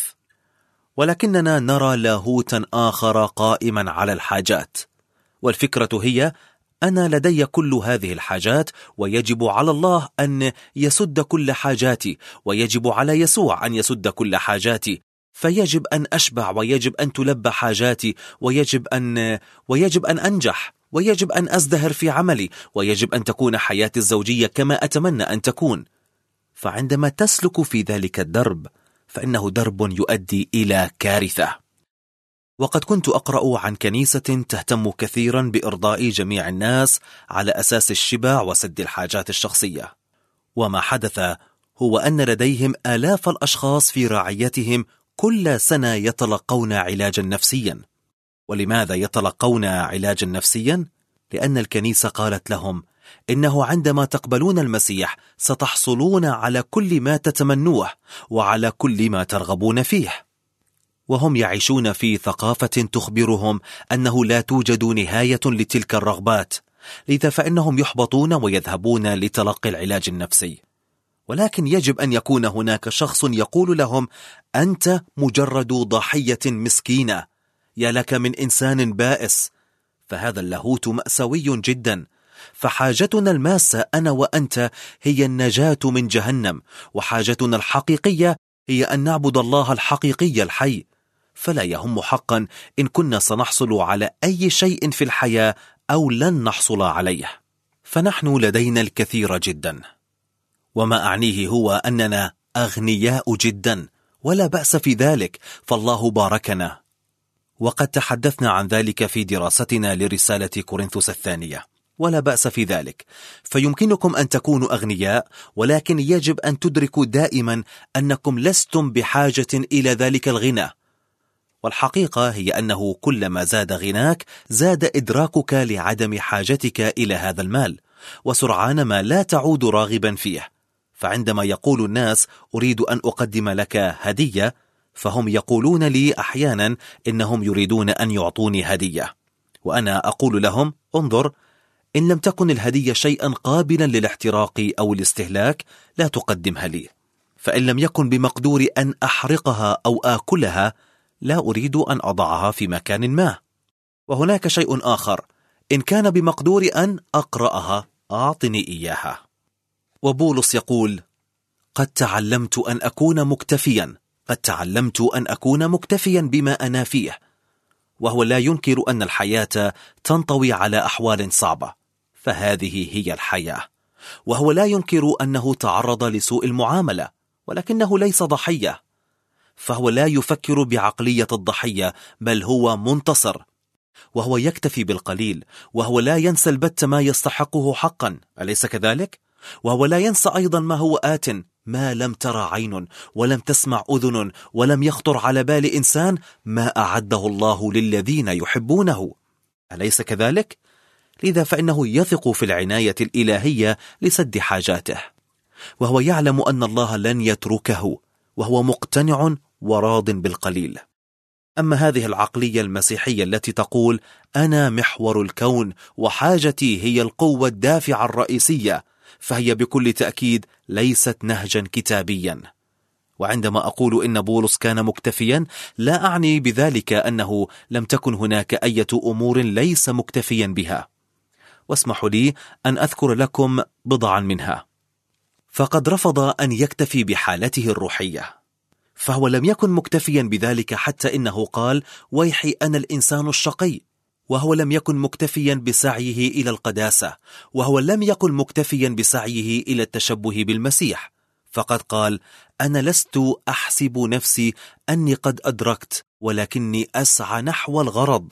ولكننا نرى لاهوتا آخر قائما على الحاجات، والفكرة هي: أنا لدي كل هذه الحاجات، ويجب على الله أن يسد كل حاجاتي، ويجب على يسوع أن يسد كل حاجاتي، فيجب أن أشبع، ويجب أن تلبى حاجاتي، ويجب أن ويجب أن أنجح، ويجب أن أزدهر في عملي، ويجب أن تكون حياتي الزوجية كما أتمنى أن تكون. فعندما تسلك في ذلك الدرب، فإنه درب يؤدي إلى كارثة. وقد كنت أقرأ عن كنيسة تهتم كثيرا بإرضاء جميع الناس على أساس الشبع وسد الحاجات الشخصية، وما حدث هو أن لديهم آلاف الأشخاص في رعايتهم كل سنة يتلقون علاجا نفسيا. ولماذا يتلقون علاجا نفسيا؟ لأن الكنيسة قالت لهم إنه عندما تقبلون المسيح ستحصلون على كل ما تتمنوه وعلى كل ما ترغبون فيه. وهم يعيشون في ثقافة تخبرهم أنه لا توجد نهاية لتلك الرغبات، لذا فإنهم يحبطون ويذهبون لتلقي العلاج النفسي. ولكن يجب أن يكون هناك شخص يقول لهم: أنت مجرد ضحية مسكينة، يا لك من إنسان بائس. فهذا اللاهوت مأساوي جدا. فحاجتنا الماسة أنا وأنت هي النجاة من جهنم، وحاجتنا الحقيقية هي أن نعبد الله الحقيقي الحي. فلا يهم حقا إن كنا سنحصل على أي شيء في الحياة أو لن نحصل عليه، فنحن لدينا الكثير جدا. وما أعنيه هو أننا أغنياء جدا، ولا بأس في ذلك، فالله باركنا. وقد تحدثنا عن ذلك في دراستنا لرسالة كورنثوس الثانية، ولا بأس في ذلك. فيمكنكم أن تكونوا أغنياء، ولكن يجب أن تدركوا دائما أنكم لستم بحاجة إلى ذلك الغنى. والحقيقة هي أنه كلما زاد غناك زاد إدراكك لعدم حاجتك إلى هذا المال، وسرعان ما لا تعود راغبا فيه. فعندما يقول الناس: أريد أن أقدم لك هدية، فهم يقولون لي أحيانا إنهم يريدون أن يعطوني هدية، وأنا أقول لهم: انظر، إن لم تكن الهدية شيئا قابلا للاحتراق أو الاستهلاك لا تقدمها لي، فإن لم يكن بمقدور أن أحرقها أو آكلها لا أريد أن أضعها في مكان ما. وهناك شيء آخر: إن كان بمقدور أن أقرأها أعطني إياها. وبولس يقول: قد تعلمت أن أكون مكتفيا قد تعلمت أن أكون مكتفيا بما أنا فيه. وهو لا ينكر أن الحياة تنطوي على أحوال صعبة، فهذه هي الحياة. وهو لا ينكر أنه تعرض لسوء المعاملة، ولكنه ليس ضحية. فهو لا يفكر بعقلية الضحية، بل هو منتصر. وهو يكتفي بالقليل، وهو لا ينسى البت ما يستحقه حقا، أليس كذلك؟ وهو لا ينسى أيضا ما هو آت، ما لم ترى عين ولم تسمع أذن ولم يخطر على بال إنسان، ما أعده الله للذين يحبونه، أليس كذلك؟ لذا فإنه يثق في العناية الإلهية لسد حاجاته، وهو يعلم أن الله لن يتركه، وهو مقتنع وراض بالقليل. أما هذه العقلية المسيحية التي تقول: أنا محور الكون وحاجتي هي القوة الدافعة الرئيسية، فهي بكل تأكيد ليست نهجا كتابيا. وعندما أقول إن بولس كان مكتفيا، لا أعني بذلك أنه لم تكن هناك أي أمور ليس مكتفيا بها. واسمحوا لي أن أذكر لكم بضعا منها. فقد رفض أن يكتفي بحالته الروحية، فهو لم يكن مكتفيا بذلك حتى إنه قال: ويحي أنا الإنسان الشقي. وهو لم يكن مكتفيا بسعيه إلى القداسة، وهو لم يكن مكتفيا بسعيه إلى التشبه بالمسيح، فقد قال: أنا لست أحسب نفسي أني قد أدركت، ولكني أسعى نحو الغرض.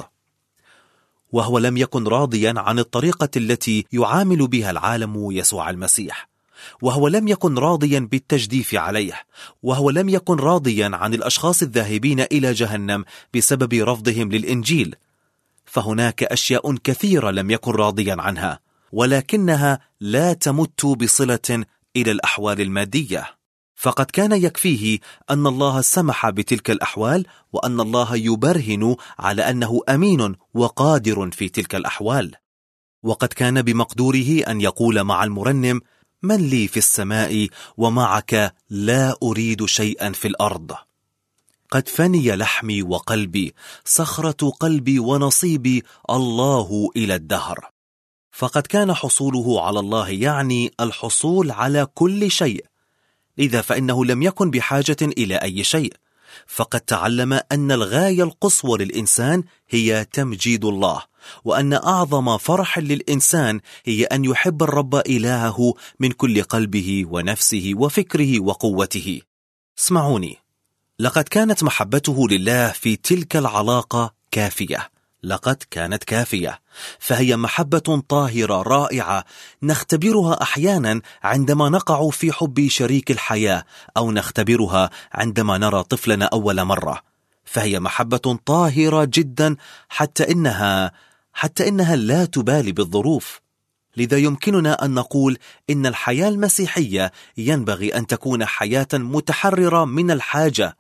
وهو لم يكن راضيا عن الطريقة التي يعامل بها العالم يسوع المسيح، وهو لم يكن راضيا بالتجديف عليه، وهو لم يكن راضيا عن الأشخاص الذاهبين إلى جهنم بسبب رفضهم للإنجيل. فهناك أشياء كثيرة لم يكن راضيا عنها، ولكنها لا تمت بصلة إلى الأحوال المادية. فقد كان يكفيه أن الله سمح بتلك الأحوال، وأن الله يبرهن على أنه أمين وقادر في تلك الأحوال. وقد كان بمقدوره أن يقول مع المرنم: من لي في السماء ومعك لا أريد شيئا في الأرض. قد فني لحمي وقلبي، صخرة قلبي ونصيبي الله إلى الدهر. فقد كان حصوله على الله يعني الحصول على كل شيء، لذا فإنه لم يكن بحاجة إلى أي شيء. فقد تعلم أن الغاية القصوى للإنسان هي تمجيد الله، وأن أعظم فرح للإنسان هي أن يحب الرب إلهه من كل قلبه ونفسه وفكره وقوته. اسمعوني، لقد كانت محبته لله في تلك العلاقة كافية، لقد كانت كافية، فهي محبة طاهرة رائعة نختبرها أحيانا عندما نقع في حب شريك الحياة، أو نختبرها عندما نرى طفلنا أول مرة. فهي محبة طاهرة جدا حتى إنها حتى إنها لا تبالي بالظروف. لذا يمكننا أن نقول إن الحياة المسيحية ينبغي أن تكون حياة متحررة من الحاجة،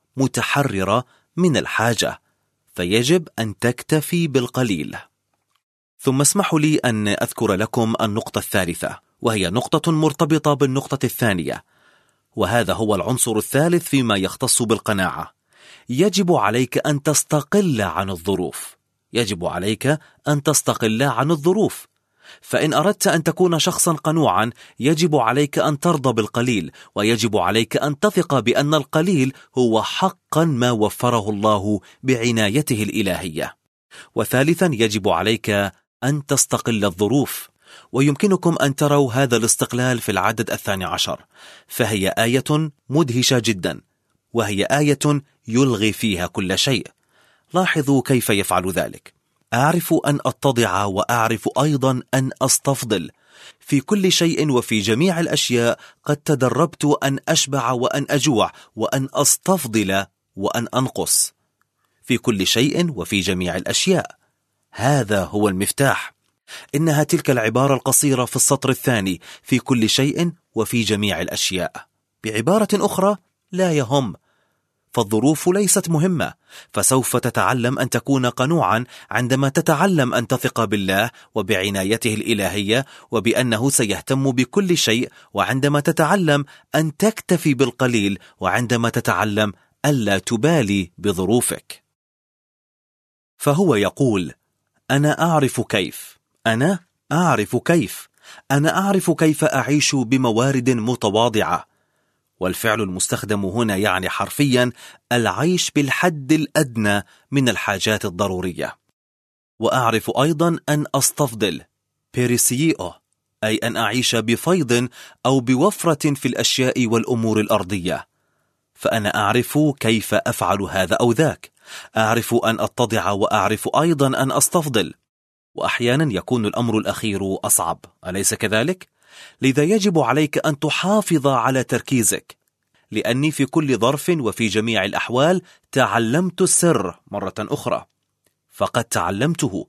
متحررة من الحاجة، فيجب أن تكتفي بالقليل. ثم اسمحوا لي أن أذكر لكم النقطة الثالثة، وهي نقطة مرتبطة بالنقطة الثانية، وهذا هو العنصر الثالث فيما يختص بالقناعة. يجب عليك أن تستقل عن الظروف، يجب عليك أن تستقل عن الظروف. فإن أردت أن تكون شخصا قنوعا يجب عليك أن ترضى بالقليل، ويجب عليك أن تثق بأن القليل هو حقا ما وفره الله بعنايته الإلهية. وثالثا يجب عليك أن تستقل الظروف، ويمكنكم أن تروا هذا الاستقلال في العدد الثاني عشر، فهي آية مدهشة جدا، وهي آية يلغي فيها كل شيء. لاحظوا كيف يفعل ذلك. أعرف أن أتضع وأعرف أيضا أن أستفضل في كل شيء وفي جميع الأشياء. قد تدربت أن أشبع وأن أجوع وأن أستفضل وأن أنقص في كل شيء وفي جميع الأشياء. هذا هو المفتاح. إنها تلك العبارة القصيرة في السطر الثاني، في كل شيء وفي جميع الأشياء. بعبارة أخرى، لا يهم، فالظروف ليست مهمة، فسوف تتعلم أن تكون قنوعا عندما تتعلم أن تثق بالله وبعنايته الإلهية وبأنه سيهتم بكل شيء، وعندما تتعلم أن تكتفي بالقليل، وعندما تتعلم ألا تبالي بظروفك. فهو يقول: أنا أعرف كيف أنا أعرف كيف أنا أعرف كيف أعيش بموارد متواضعة. والفعل المستخدم هنا يعني حرفيا العيش بالحد الأدنى من الحاجات الضرورية. وأعرف أيضا أن أستفضل بيريسيئو، أي أن أعيش بفيض أو بوفرة في الأشياء والأمور الأرضية. فأنا أعرف كيف أفعل هذا أو ذاك، أعرف أن أتضع وأعرف أيضا أن أستفضل. وأحيانا يكون الأمر الأخير أصعب، أليس كذلك؟ لذا يجب عليك أن تحافظ على تركيزك، لأني في كل ظرف وفي جميع الأحوال تعلمت السر مرة أخرى، فقد تعلمته.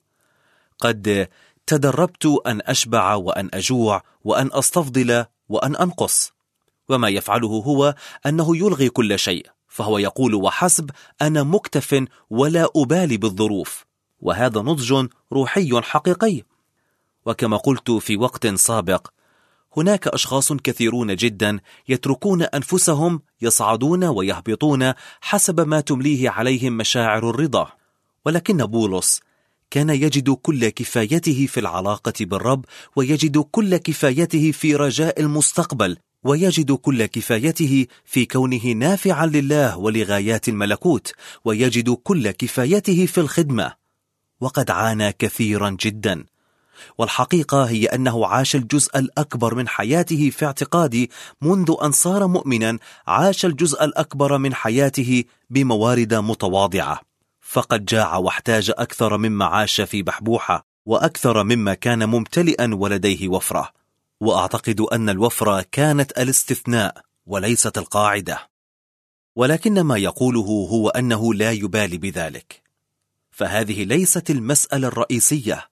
قد تدربت أن أشبع وأن أجوع وأن أستفضل وأن أنقص. وما يفعله هو أنه يلغي كل شيء، فهو يقول وحسب: أنا مكتف ولا أبالي بالظروف. وهذا نضج روحي حقيقي. وكما قلت في وقت سابق، هناك أشخاص كثيرون جدا يتركون أنفسهم يصعدون ويهبطون حسب ما تمليه عليهم مشاعر الرضا. ولكن بولس كان يجد كل كفايته في العلاقة بالرب، ويجد كل كفايته في رجاء المستقبل، ويجد كل كفايته في كونه نافعا لله ولغايات الملكوت، ويجد كل كفايته في الخدمة. وقد عانى كثيرا جدا، والحقيقة هي أنه عاش الجزء الأكبر من حياته في اعتقادي منذ أن صار مؤمنا، عاش الجزء الأكبر من حياته بموارد متواضعة، فقد جاع واحتاج أكثر مما عاش في بحبوحة، وأكثر مما كان ممتلئا ولديه وفرة. وأعتقد أن الوفرة كانت الاستثناء وليست القاعدة. ولكن ما يقوله هو أنه لا يبالي بذلك، فهذه ليست المسألة الرئيسية.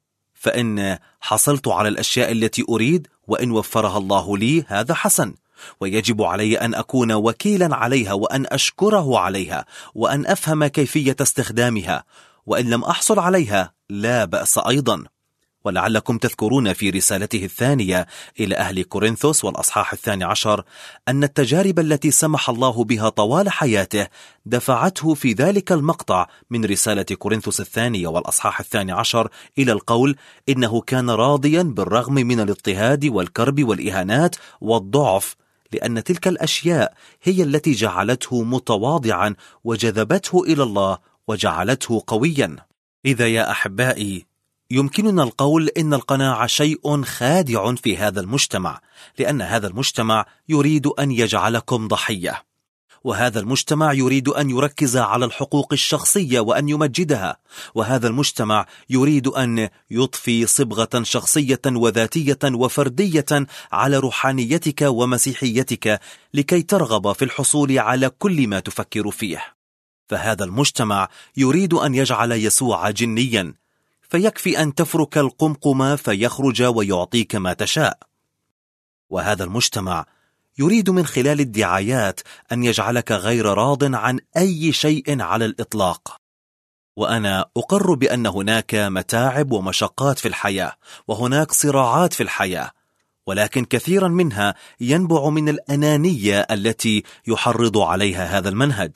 فإن حصلت على الأشياء التي أريد وإن وفرها الله لي هذا حسن، ويجب علي أن أكون وكيلا عليها وأن أشكره عليها وأن أفهم كيفية استخدامها. وإن لم أحصل عليها لا بأس أيضا. ولعلكم تذكرون في رسالته الثانية إلى أهل كورنثوس والأصحاح الثاني عشر أن التجارب التي سمح الله بها طوال حياته دفعته في ذلك المقطع من رسالة كورنثوس الثانية والأصحاح الثاني عشر إلى القول إنه كان راضيا بالرغم من الاضطهاد والكرب والإهانات والضعف، لأن تلك الأشياء هي التي جعلته متواضعا وجذبته إلى الله وجعلته قويا. إذا يا أحبائي يمكننا القول إن القناعة شيء خادع في هذا المجتمع، لأن هذا المجتمع يريد أن يجعلكم ضحية، وهذا المجتمع يريد أن يركز على الحقوق الشخصية وأن يمجدها، وهذا المجتمع يريد أن يضفي صبغة شخصية وذاتية وفردية على روحانيتك ومسيحيتك لكي ترغب في الحصول على كل ما تفكر فيه. فهذا المجتمع يريد أن يجعل يسوع جنيا، فيكفي أن تفرك القمقمة فيخرج ويعطيك ما تشاء. وهذا المجتمع يريد من خلال الدعايات أن يجعلك غير راض عن أي شيء على الإطلاق. وأنا أقر بأن هناك متاعب ومشقات في الحياة، وهناك صراعات في الحياة، ولكن كثيرا منها ينبع من الأنانية التي يحرض عليها هذا المنهج.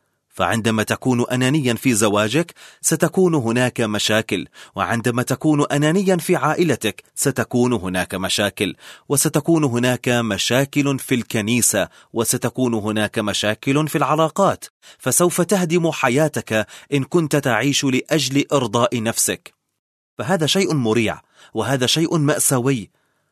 فعندما تكون أنانيا في زواجك ستكون هناك مشاكل، وعندما تكون أنانيا في عائلتك ستكون هناك مشاكل، وستكون هناك مشاكل في الكنيسة، وستكون هناك مشاكل في العلاقات، فسوف تهدم حياتك إن كنت تعيش لأجل إرضاء نفسك. فهذا شيء مريع، وهذا شيء مأساوي.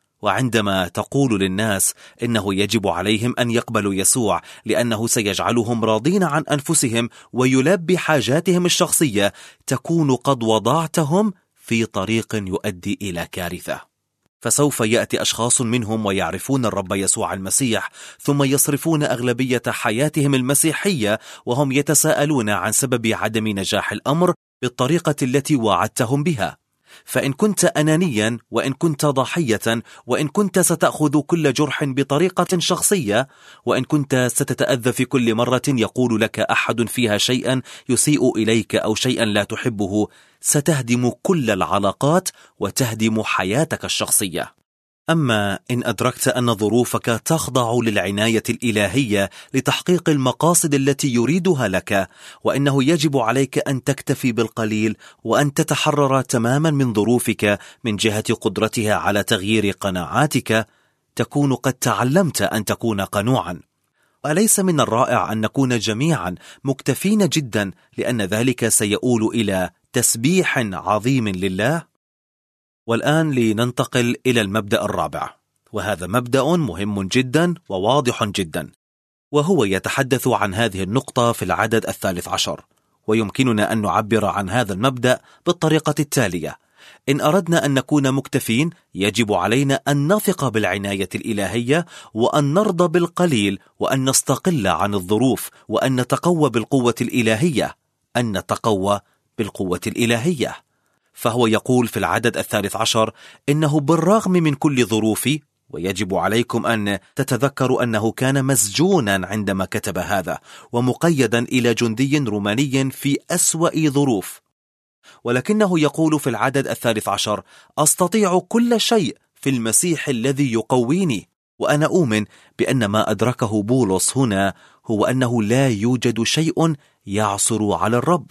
وعندما تقول للناس إنه يجب عليهم أن يقبلوا يسوع لأنه سيجعلهم راضين عن أنفسهم ويلبي حاجاتهم الشخصية، تكون قد وضعتهم في طريق يؤدي إلى كارثة. فسوف يأتي أشخاص منهم ويعرفون الرب يسوع المسيح، ثم يصرفون أغلبية حياتهم المسيحية وهم يتساءلون عن سبب عدم نجاح الأمر بالطريقة التي وعدتهم بها. فإن كنت أنانيا، وإن كنت ضحية، وإن كنت ستأخذ كل جرح بطريقة شخصية، وإن كنت ستتأذى في كل مرة يقول لك أحد فيها شيئا يسيء إليك أو شيئا لا تحبه، ستهدم كل العلاقات وتهدم حياتك الشخصية. أما إن أدركت أن ظروفك تخضع للعناية الإلهية لتحقيق المقاصد التي يريدها لك، وإنه يجب عليك أن تكتفي بالقليل وأن تتحرر تماما من ظروفك من جهة قدرتها على تغيير قناعاتك، تكون قد تعلمت أن تكون قنوعا. أليس من الرائع أن نكون جميعا مكتفين جدا، لأن ذلك سيؤول إلى تسبيح عظيم لله؟ والآن لننتقل إلى المبدأ الرابع، وهذا مبدأ مهم جدا وواضح جدا، وهو يتحدث عن هذه النقطة في العدد الثالث عشر. ويمكننا أن نعبر عن هذا المبدأ بالطريقة التالية: إن أردنا أن نكون مكتفين يجب علينا أن نثق بالعناية الإلهية، وأن نرضى بالقليل، وأن نستقل عن الظروف، وأن نتقوى بالقوة الإلهية أن نتقوى بالقوة الإلهية. فهو يقول في العدد الثالث عشر إنه بالرغم من كل ظروفي، ويجب عليكم أن تتذكروا أنه كان مسجونا عندما كتب هذا، ومقيدا إلى جندي روماني في أسوأ ظروف، ولكنه يقول في العدد الثالث عشر: أستطيع كل شيء في المسيح الذي يقويني. وأنا أؤمن بأن ما أدركه بولس هنا هو أنه لا يوجد شيء يعصر على الرب.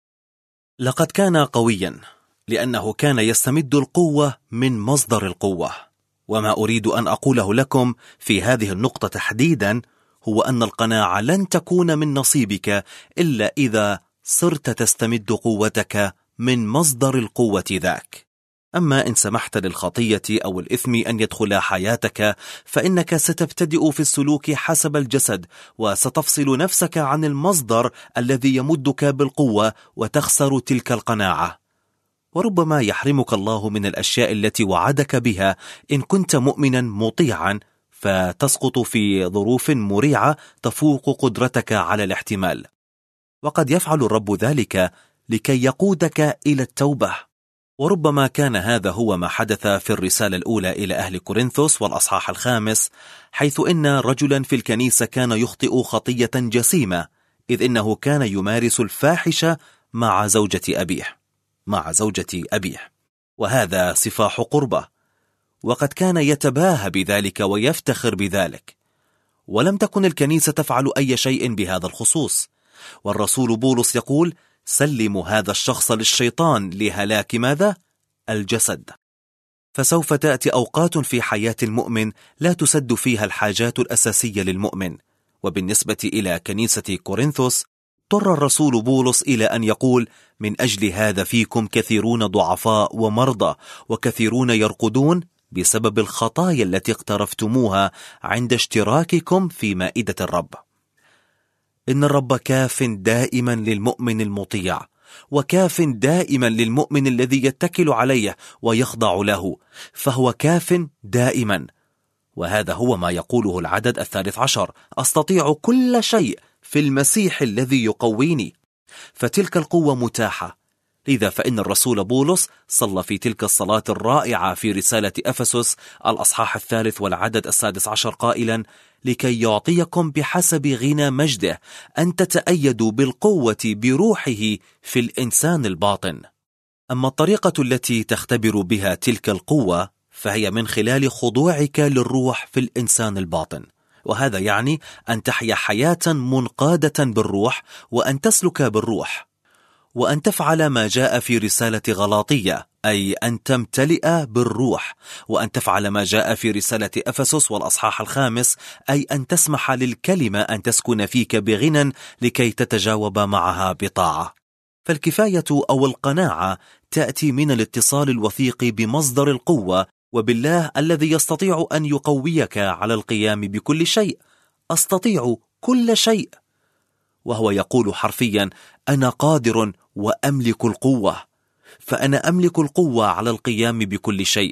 لقد كان قويا لأنه كان يستمد القوة من مصدر القوة. وما أريد أن أقوله لكم في هذه النقطة تحديدا هو أن القناعة لن تكون من نصيبك إلا إذا صرت تستمد قوتك من مصدر القوة ذاك. أما إن سمحت للخطية أو الإثم أن يدخل حياتك، فإنك ستبتدئ في السلوك حسب الجسد، وستفصل نفسك عن المصدر الذي يمدك بالقوة وتخسر تلك القناعة. وربما يحرمك الله من الأشياء التي وعدك بها إن كنت مؤمنا مطيعا، فتسقط في ظروف مريعة تفوق قدرتك على الاحتمال. وقد يفعل الرب ذلك لكي يقودك إلى التوبة. وربما كان هذا هو ما حدث في الرسالة الأولى إلى أهل كورنثوس والأصحاح الخامس، حيث إن رجلا في الكنيسة كان يخطئ خطية جسيمة، إذ إنه كان يمارس الفاحشة مع زوجة أبيه مع زوجة أبيه وهذا صفاح قربة، وقد كان يتباهى بذلك ويفتخر بذلك. ولم تكن الكنيسة تفعل أي شيء بهذا الخصوص، والرسول بولس يقول: سلموا هذا الشخص للشيطان لهلاك ماذا؟ الجسد. فسوف تأتي أوقات في حياة المؤمن لا تسد فيها الحاجات الأساسية للمؤمن. وبالنسبة إلى كنيسة كورنثوس، اضطر الرسول بولس إلى أن يقول: من أجل هذا فيكم كثيرون ضعفاء ومرضى، وكثيرون يرقدون بسبب الخطايا التي اقترفتموها عند اشتراككم في مائدة الرب. إن الرب كاف دائما للمؤمن المطيع، وكاف دائما للمؤمن الذي يتكل عليه ويخضع له، فهو كاف دائما. وهذا هو ما يقوله العدد الثالث عشر: أستطيع كل شيء في المسيح الذي يقويني. فتلك القوة متاحة. لذا فإن الرسول بولس صلى في تلك الصلاة الرائعة في رسالة أفسس الأصحاح الثالث والعدد السادس عشر قائلا: لكي يعطيكم بحسب غنى مجده أن تتأيدوا بالقوة بروحه في الإنسان الباطن. أما الطريقة التي تختبر بها تلك القوة فهي من خلال خضوعك للروح في الإنسان الباطن، وهذا يعني أن تحيا حياة منقادة بالروح، وأن تسلك بالروح، وأن تفعل ما جاء في رسالة غلاطية، أي أن تمتلئ بالروح، وأن تفعل ما جاء في رسالة أفسس والأصحاح الخامس، أي أن تسمح للكلمة أن تسكن فيك بغنى لكي تتجاوب معها بطاعة. فالكفاية أو القناعة تأتي من الاتصال الوثيق بمصدر القوة وبالله الذي يستطيع أن يقويك على القيام بكل شيء. أستطيع كل شيء، وهو يقول حرفيا: أنا قادر وأملك القوة، فأنا أملك القوة على القيام بكل شيء.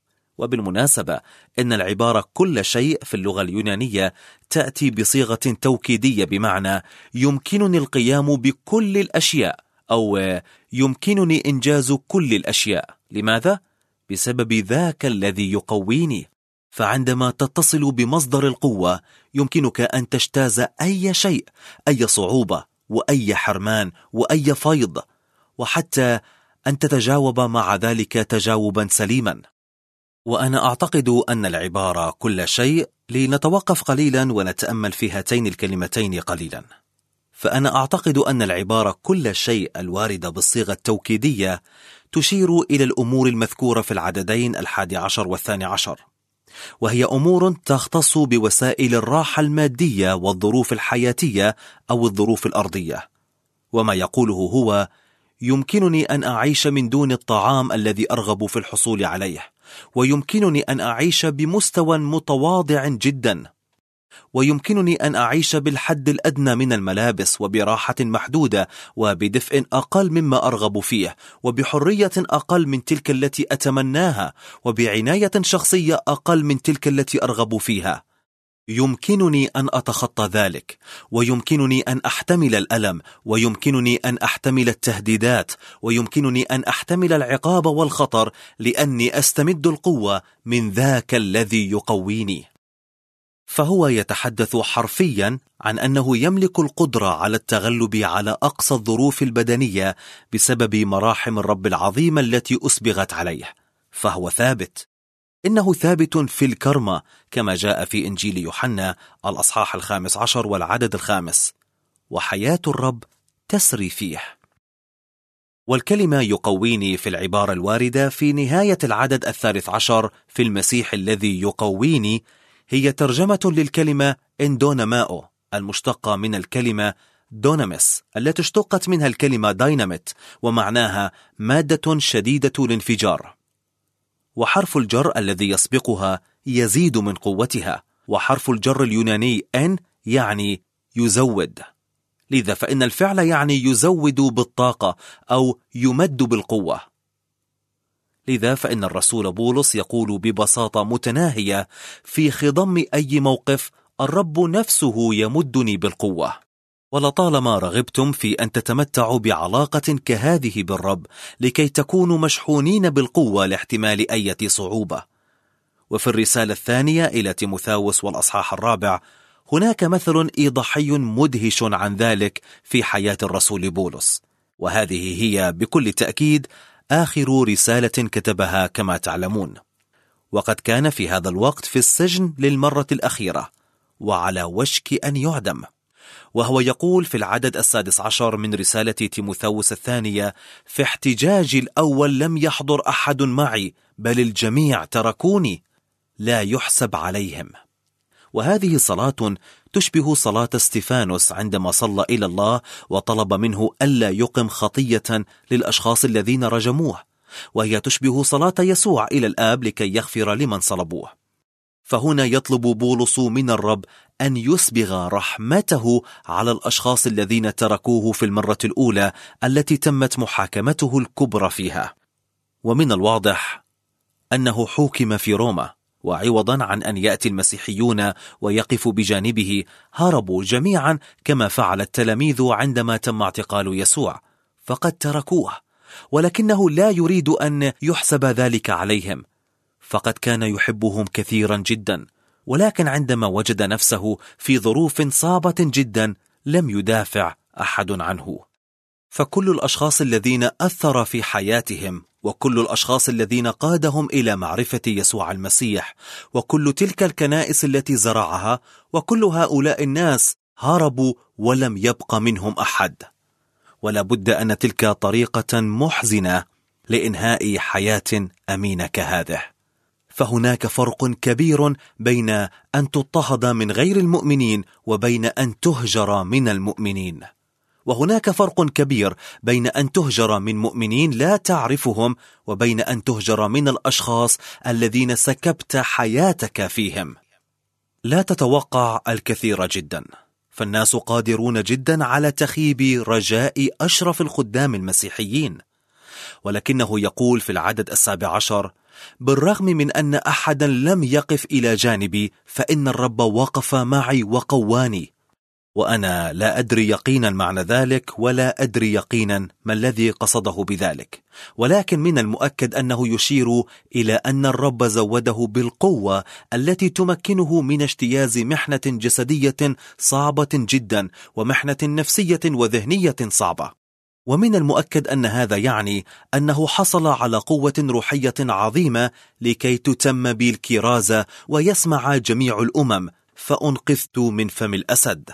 وبالمناسبة إن العبارة كل شيء في اللغة اليونانية تأتي بصيغة توكيدية، بمعنى يمكنني القيام بكل الأشياء، أو يمكنني إنجاز كل الأشياء. لماذا؟ بسبب ذاك الذي يقويني. فعندما تتصل بمصدر القوة يمكنك أن تجتاز أي شيء، أي صعوبة وأي حرمان وأي فيض، وحتى أن تتجاوب مع ذلك تجاوبا سليما. وأنا أعتقد أن العبارة كل شيء، لنتوقف قليلا ونتأمل في هاتين الكلمتين قليلا. فأنا أعتقد أن العبارة كل شيء الواردة بالصيغة التوكيدية تشير إلى الأمور المذكورة في العددين الحادي عشر والثاني عشر، وهي أمور تختص بوسائل الراحة المادية والظروف الحياتية أو الظروف الأرضية. وما يقوله هو: يمكنني أن أعيش من دون الطعام الذي أرغب في الحصول عليه، ويمكنني أن أعيش بمستوى متواضع جدا، ويمكنني أن أعيش بالحد الأدنى من الملابس وبراحة محدودة وبدفء أقل مما أرغب فيه، وبحرية أقل من تلك التي أتمناها، وبعناية شخصية أقل من تلك التي أرغب فيها. يمكنني أن أتخطى ذلك، ويمكنني أن أحتمل الألم، ويمكنني أن أحتمل التهديدات، ويمكنني أن أحتمل العقاب والخطر، لأني أستمد القوة من ذاك الذي يقويني. فهو يتحدث حرفيا عن أنه يملك القدرة على التغلب على أقصى الظروف البدنية بسبب مراحم الرب العظيمة التي أسبغت عليه. فهو ثابت، إنه ثابت في الكرمة، كما جاء في إنجيل يوحنا الأصحاح الخامس عشر والعدد الخامس: وحياة الرب تسري فيه. والكلمة يقويني في العبارة الواردة في نهاية العدد الثالث عشر في المسيح الذي يقويني هي ترجمة للكلمة اندوناماو المشتقة من الكلمة دونامس التي اشتقت منها الكلمة دايناميت، ومعناها مادة شديدة الانفجار. وحرف الجر الذي يسبقها يزيد من قوتها، وحرف الجر اليوناني ان يعني يزود. لذا فإن الفعل يعني يزود بالطاقة أو يمد بالقوة. لذا فإن الرسول بولس يقول ببساطة متناهية في خضم أي موقف: الرب نفسه يمدني بالقوة. ولطالما رغبتم في أن تتمتعوا بعلاقة كهذه بالرب لكي تكونوا مشحونين بالقوة لاحتمال أي صعوبة. وفي الرسالة الثانية إلى تيموثاوس والأصحاح الرابع هناك مثل إيضاحي مدهش عن ذلك في حياة الرسول بولس، وهذه هي بكل تأكيد آخر رسالة كتبها كما تعلمون. وقد كان في هذا الوقت في السجن للمرة الأخيرة وعلى وشك أن يعدم. وهو يقول في العدد السادس عشر من رسالة تيموثاوس الثانية: في احتجاجي الأول لم يحضر أحد معي، بل الجميع تركوني، لا يحسب عليهم. وهذه صلاة تشبه صلاة استفانوس عندما صلى إلى الله وطلب منه ألا يقم خطية للأشخاص الذين رجموه، وهي تشبه صلاة يسوع إلى الآب لكي يغفر لمن صلبوه. فهنا يطلب بولس من الرب أن يسبغ رحمته على الأشخاص الذين تركوه في المرة الأولى التي تمت محاكمته الكبرى فيها. ومن الواضح أنه حوكم في روما، وعوضا عن أن يأتي المسيحيون ويقفوا بجانبه هربوا جميعا كما فعل التلاميذ عندما تم اعتقال يسوع، فقد تركوه، ولكنه لا يريد أن يحسب ذلك عليهم، فقد كان يحبهم كثيرا جدا، ولكن عندما وجد نفسه في ظروف صعبة جدا لم يدافع أحد عنه. فكل الأشخاص الذين أثر في حياتهم، وكل الأشخاص الذين قادهم إلى معرفة يسوع المسيح، وكل تلك الكنائس التي زرعها، وكل هؤلاء الناس هربوا ولم يبق منهم أحد. ولا بد أن تلك طريقة محزنة لإنهاء حياة أمينة كهذه. فهناك فرق كبير بين أن تضطهد من غير المؤمنين وبين أن تهجر من المؤمنين، وهناك فرق كبير بين أن تهجر من مؤمنين لا تعرفهم وبين أن تهجر من الأشخاص الذين سكبت حياتك فيهم. لا تتوقع الكثير جدا، فالناس قادرون جدا على تخيب رجاء أشرف الخدام المسيحيين، ولكنه يقول في العدد السابع عشر: بالرغم من أن أحدا لم يقف إلى جانبي فإن الرب وقف معي وقواني. وأنا لا أدري يقينا معنى ذلك، ولا أدري يقينا ما الذي قصده بذلك، ولكن من المؤكد أنه يشير إلى أن الرب زوده بالقوة التي تمكنه من اجتياز محنة جسدية صعبة جدا، ومحنة نفسية وذهنية صعبة. ومن المؤكد أن هذا يعني أنه حصل على قوة روحية عظيمة لكي تتم بالكرازة ويسمع جميع الأمم، فأنقذت من فم الأسد.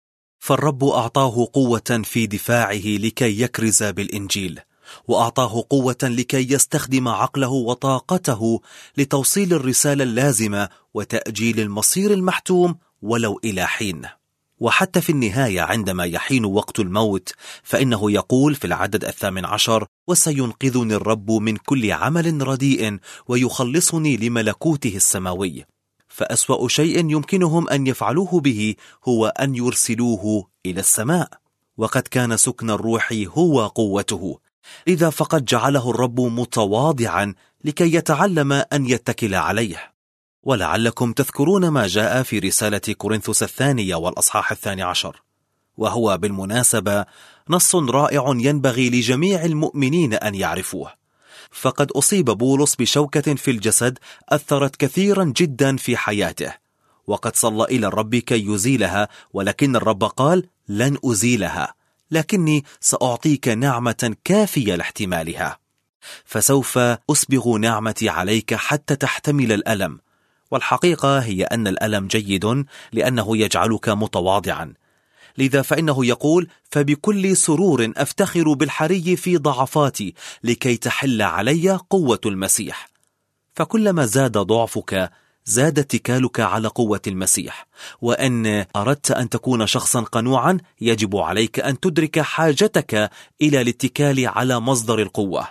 فالرب أعطاه قوة في دفاعه لكي يكرز بالإنجيل، وأعطاه قوة لكي يستخدم عقله وطاقته لتوصيل الرسالة اللازمة وتأجيل المصير المحتوم ولو إلى حين. وحتى في النهاية عندما يحين وقت الموت فإنه يقول في العدد الثامن عشر: وسينقذني الرب من كل عمل رديء ويخلصني لملكوته السماوي. فأسوأ شيء يمكنهم أن يفعلوه به هو أن يرسلوه إلى السماء، وقد كان سكن الروح هو قوته، لذا فقد جعله الرب متواضعا لكي يتعلم أن يتكل عليه. ولعلكم تذكرون ما جاء في رسالة كورنثوس الثانية والأصحاح الثاني عشر، وهو بالمناسبة نص رائع ينبغي لجميع المؤمنين أن يعرفوه. فقد أصيب بولس بشوكة في الجسد أثرت كثيرا جدا في حياته، وقد صلى إلى الرب كي يزيلها، ولكن الرب قال: لن أزيلها، لكني سأعطيك نعمة كافية لاحتمالها، فسوف أسبغ نعمتي عليك حتى تحتمل الألم. والحقيقة هي أن الألم جيد لأنه يجعلك متواضعا، لذا فإنه يقول: فبكل سرور أفتخر بالحري في ضعفاتي لكي تحل علي قوة المسيح. فكلما زاد ضعفك زاد اتكالك على قوة المسيح، وأن أردت أن تكون شخصا قنوعا يجب عليك أن تدرك حاجتك إلى الاتكال على مصدر القوة.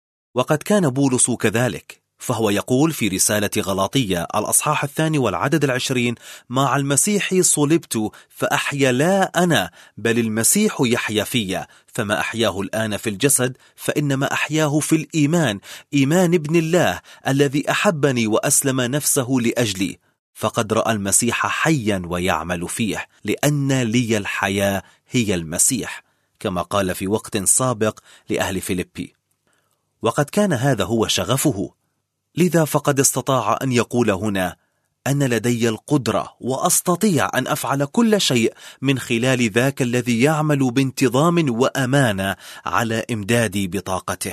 وقد كان بولس كذلك، فهو يقول في رسالة غلاطية الأصحاح الثاني والعدد العشرين: مع المسيح صلبت فأحيا لا أنا بل المسيح يحيا فيا، فما أحياه الآن في الجسد فإنما أحياه في الإيمان، إيمان ابن الله الذي أحبني وأسلم نفسه لأجلي، فقد رأى المسيح حيا ويعمل فيه، لأن لي الحياة هي المسيح، كما قال في وقت سابق لأهل فيليبي. وقد كان هذا هو شغفه، لذا فقد استطاع أن يقول هنا: أنا لدي القدرة وأستطيع أن أفعل كل شيء من خلال ذاك الذي يعمل بانتظام وأمانة على إمدادي بطاقته.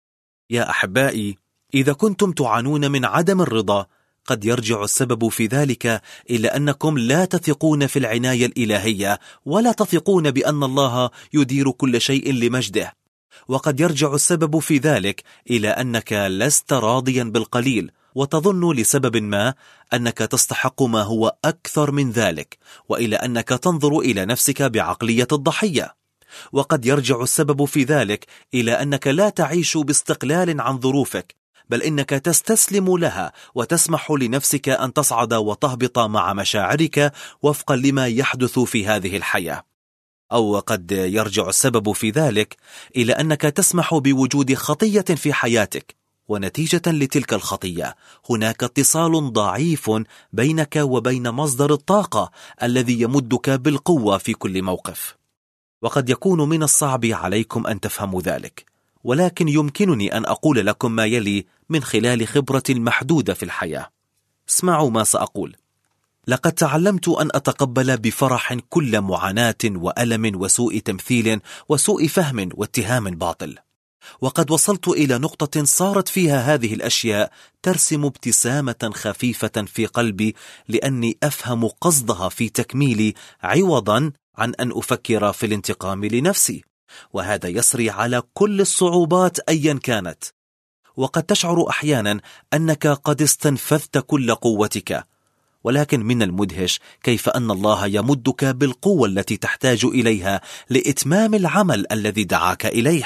يا أحبائي، إذا كنتم تعانون من عدم الرضا قد يرجع السبب في ذلك إلى أنكم لا تثقون في العناية الإلهية، ولا تثقون بأن الله يدير كل شيء لمجده. وقد يرجع السبب في ذلك إلى أنك لست راضيا بالقليل، وتظن لسبب ما أنك تستحق ما هو أكثر من ذلك، وإلى أنك تنظر إلى نفسك بعقلية الضحية. وقد يرجع السبب في ذلك إلى أنك لا تعيش باستقلال عن ظروفك، بل إنك تستسلم لها وتسمح لنفسك أن تصعد وتهبط مع مشاعرك وفقا لما يحدث في هذه الحياة. أو قد يرجع السبب في ذلك إلى أنك تسمح بوجود خطية في حياتك، ونتيجة لتلك الخطية هناك اتصال ضعيف بينك وبين مصدر الطاقة الذي يمدك بالقوة في كل موقف. وقد يكون من الصعب عليكم أن تفهموا ذلك، ولكن يمكنني أن أقول لكم ما يلي من خلال خبرتي المحدودة في الحياة. اسمعوا ما سأقول. لقد تعلمت أن أتقبل بفرح كل معاناة وألم وسوء تمثيل وسوء فهم واتهام باطل، وقد وصلت إلى نقطة صارت فيها هذه الأشياء ترسم ابتسامة خفيفة في قلبي، لأني أفهم قصدها في تكميلي عوضا عن أن أفكر في الانتقام لنفسي، وهذا يسري على كل الصعوبات أيا كانت. وقد تشعر أحيانا أنك قد استنفذت كل قوتك، ولكن من المدهش كيف أن الله يمدك بالقوة التي تحتاج إليها لإتمام العمل الذي دعاك إليه.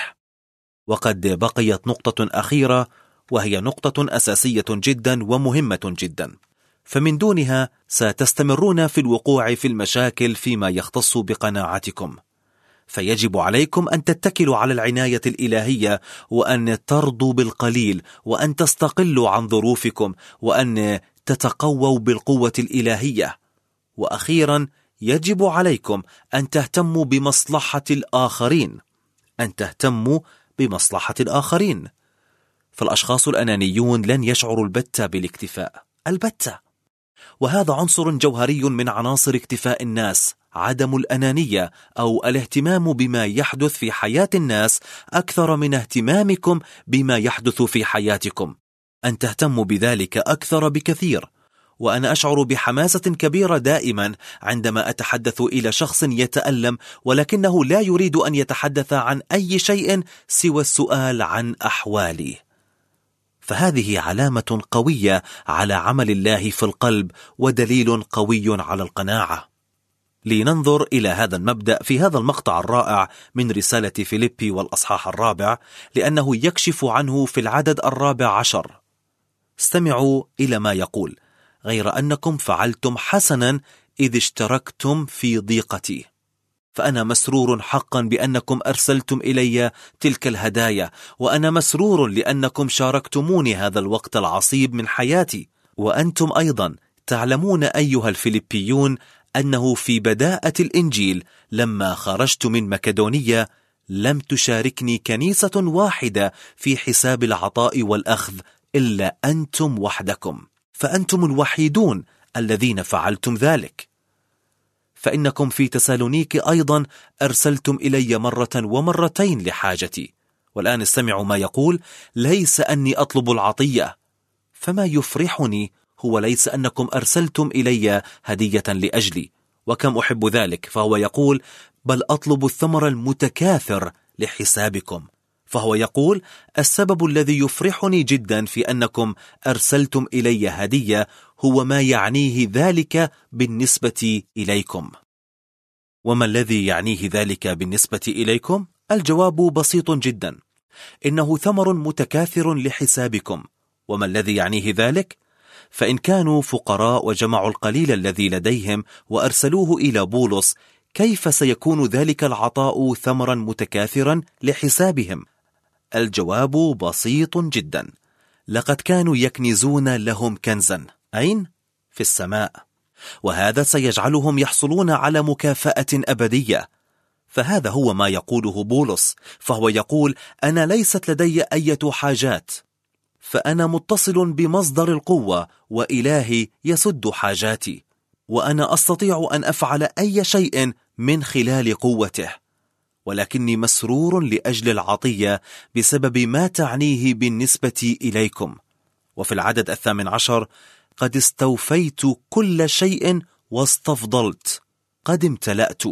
وقد بقيت نقطة أخيرة، وهي نقطة أساسية جدا ومهمة جدا، فمن دونها ستستمرون في الوقوع في المشاكل فيما يختص بقناعتكم. فيجب عليكم أن تتكلوا على العناية الإلهية، وأن ترضوا بالقليل، وأن تستقلوا عن ظروفكم، وأن تتقووا بالقوة الإلهية. وأخيرا يجب عليكم أن تهتموا بمصلحة الآخرين، أن تهتموا بمصلحة الآخرين. فالأشخاص الأنانيون لن يشعروا البتة بالاكتفاء البتة، وهذا عنصر جوهري من عناصر اكتفاء الناس، عدم الأنانية أو الاهتمام بما يحدث في حياة الناس أكثر من اهتمامكم بما يحدث في حياتكم، أن تهتموا بذلك أكثر بكثير. وأنا أشعر بحماسة كبيرة دائما عندما أتحدث إلى شخص يتألم ولكنه لا يريد أن يتحدث عن أي شيء سوى السؤال عن أحوالي. فهذه علامة قوية على عمل الله في القلب، ودليل قوي على القناعة. لننظر إلى هذا المبدأ في هذا المقطع الرائع من رسالة فيليبي والأصحاح الرابع، لأنه يكشف عنه في العدد الرابع عشر. استمعوا إلى ما يقول: غير أنكم فعلتم حسنا إذ اشتركتم في ضيقتي، فأنا مسرور حقا بأنكم أرسلتم إلي تلك الهدايا، وأنا مسرور لأنكم شاركتموني هذا الوقت العصيب من حياتي. وأنتم أيضا تعلمون أيها الفيليبيون أنه في بداءة الإنجيل لما خرجت من مكدونية لم تشاركني كنيسة واحدة في حساب العطاء والأخذ إلا أنتم وحدكم، فأنتم الوحيدون الذين فعلتم ذلك. فإنكم في تسالونيك أيضا أرسلتم إلي مرة ومرتين لحاجتي. والآن استمعوا ما يقول: ليس أني أطلب العطية، فما يفرحني هو ليس أنكم أرسلتم إلي هدية لأجلي، وكم أحب ذلك. فهو يقول: بل أطلب الثمر المتكاثر لحسابكم. فهو يقول: السبب الذي يفرحني جدا في أنكم أرسلتم إلي هدية هو ما يعنيه ذلك بالنسبة إليكم. وما الذي يعنيه ذلك بالنسبة إليكم؟ الجواب بسيط جدا: إنه ثمر متكاثر لحسابكم. وما الذي يعنيه ذلك؟ فإن كانوا فقراء وجمعوا القليل الذي لديهم وأرسلوه إلى بولس، كيف سيكون ذلك العطاء ثمرا متكاثرا لحسابهم؟ الجواب بسيط جدا: لقد كانوا يكنزون لهم كنزا. أين؟ في السماء، وهذا سيجعلهم يحصلون على مكافأة أبدية. فهذا هو ما يقوله بولس، فهو يقول: أنا ليست لدي أي حاجات، فأنا متصل بمصدر القوة، وإلهي يسد حاجاتي، وأنا أستطيع أن أفعل أي شيء من خلال قوته، ولكني مسرور لأجل العطية بسبب ما تعنيه بالنسبة إليكم. وفي العدد الثامن عشر: قد استوفيت كل شيء واستفضلت، قد امتلأت.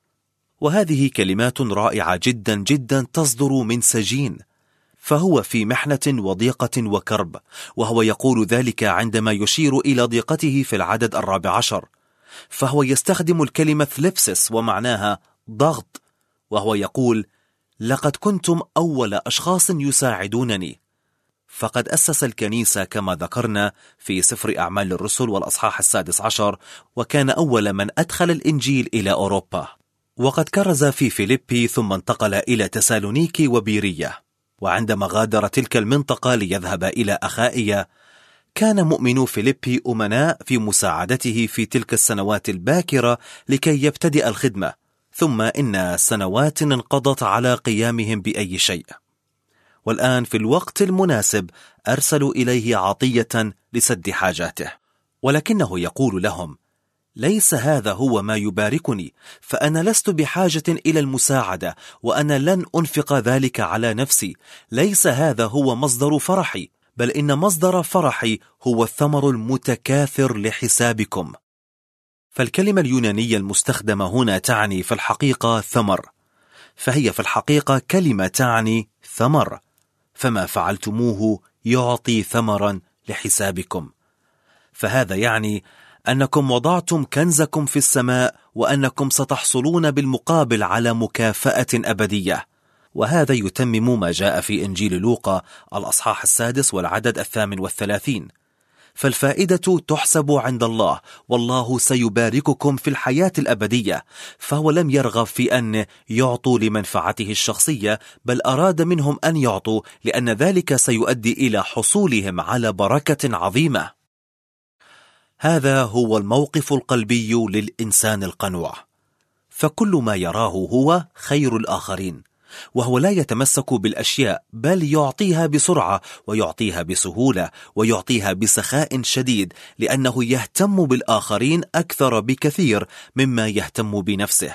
وهذه كلمات رائعة جدا جدا تصدر من سجين، فهو في محنة وضيقة وكرب، وهو يقول ذلك عندما يشير إلى ضيقته في العدد الرابع عشر. فهو يستخدم الكلمة ثليبسس ومعناها ضغط، وهو يقول: لقد كنتم أول أشخاص يساعدونني. فقد أسس الكنيسة كما ذكرنا في سفر أعمال الرسل والأصحاح السادس عشر، وكان أول من أدخل الإنجيل إلى أوروبا. وقد كرز في فيليبي ثم انتقل إلى تسالونيكي وبيرية، وعندما غادر تلك المنطقة ليذهب إلى أخائية كان مؤمنو فيليبي أمناء في مساعدته في تلك السنوات الباكرة لكي يبتدئ الخدمة، ثم إن سنوات انقضت على قيامهم بأي شيء. والآن في الوقت المناسب أرسلوا إليه عطية لسد حاجاته، ولكنه يقول لهم: ليس هذا هو ما يباركني، فأنا لست بحاجة إلى المساعدة، وأنا لن أنفق ذلك على نفسي. ليس هذا هو مصدر فرحي، بل إن مصدر فرحي هو الثمر المتكاثر لحسابكم. فالكلمة اليونانية المستخدمة هنا تعني في الحقيقة ثمر، فهي في الحقيقة كلمة تعني ثمر، فما فعلتموه يعطي ثمرا لحسابكم. فهذا يعني أنكم وضعتم كنزكم في السماء، وأنكم ستحصلون بالمقابل على مكافأة أبدية. وهذا يتمم ما جاء في إنجيل لوقا الأصحاح السادس والعدد الثامن والثلاثين: فالفائدة تحسب عند الله، والله سيبارككم في الحياة الأبدية. فهو لم يرغب في أن يعطوا لمنفعته الشخصية، بل أراد منهم أن يعطوا لأن ذلك سيؤدي إلى حصولهم على بركة عظيمة. هذا هو الموقف القلبي للإنسان القنوع، فكل ما يراه هو خير الآخرين، وهو لا يتمسك بالأشياء، بل يعطيها بسرعة، ويعطيها بسهولة، ويعطيها بسخاء شديد، لأنه يهتم بالآخرين أكثر بكثير مما يهتم بنفسه.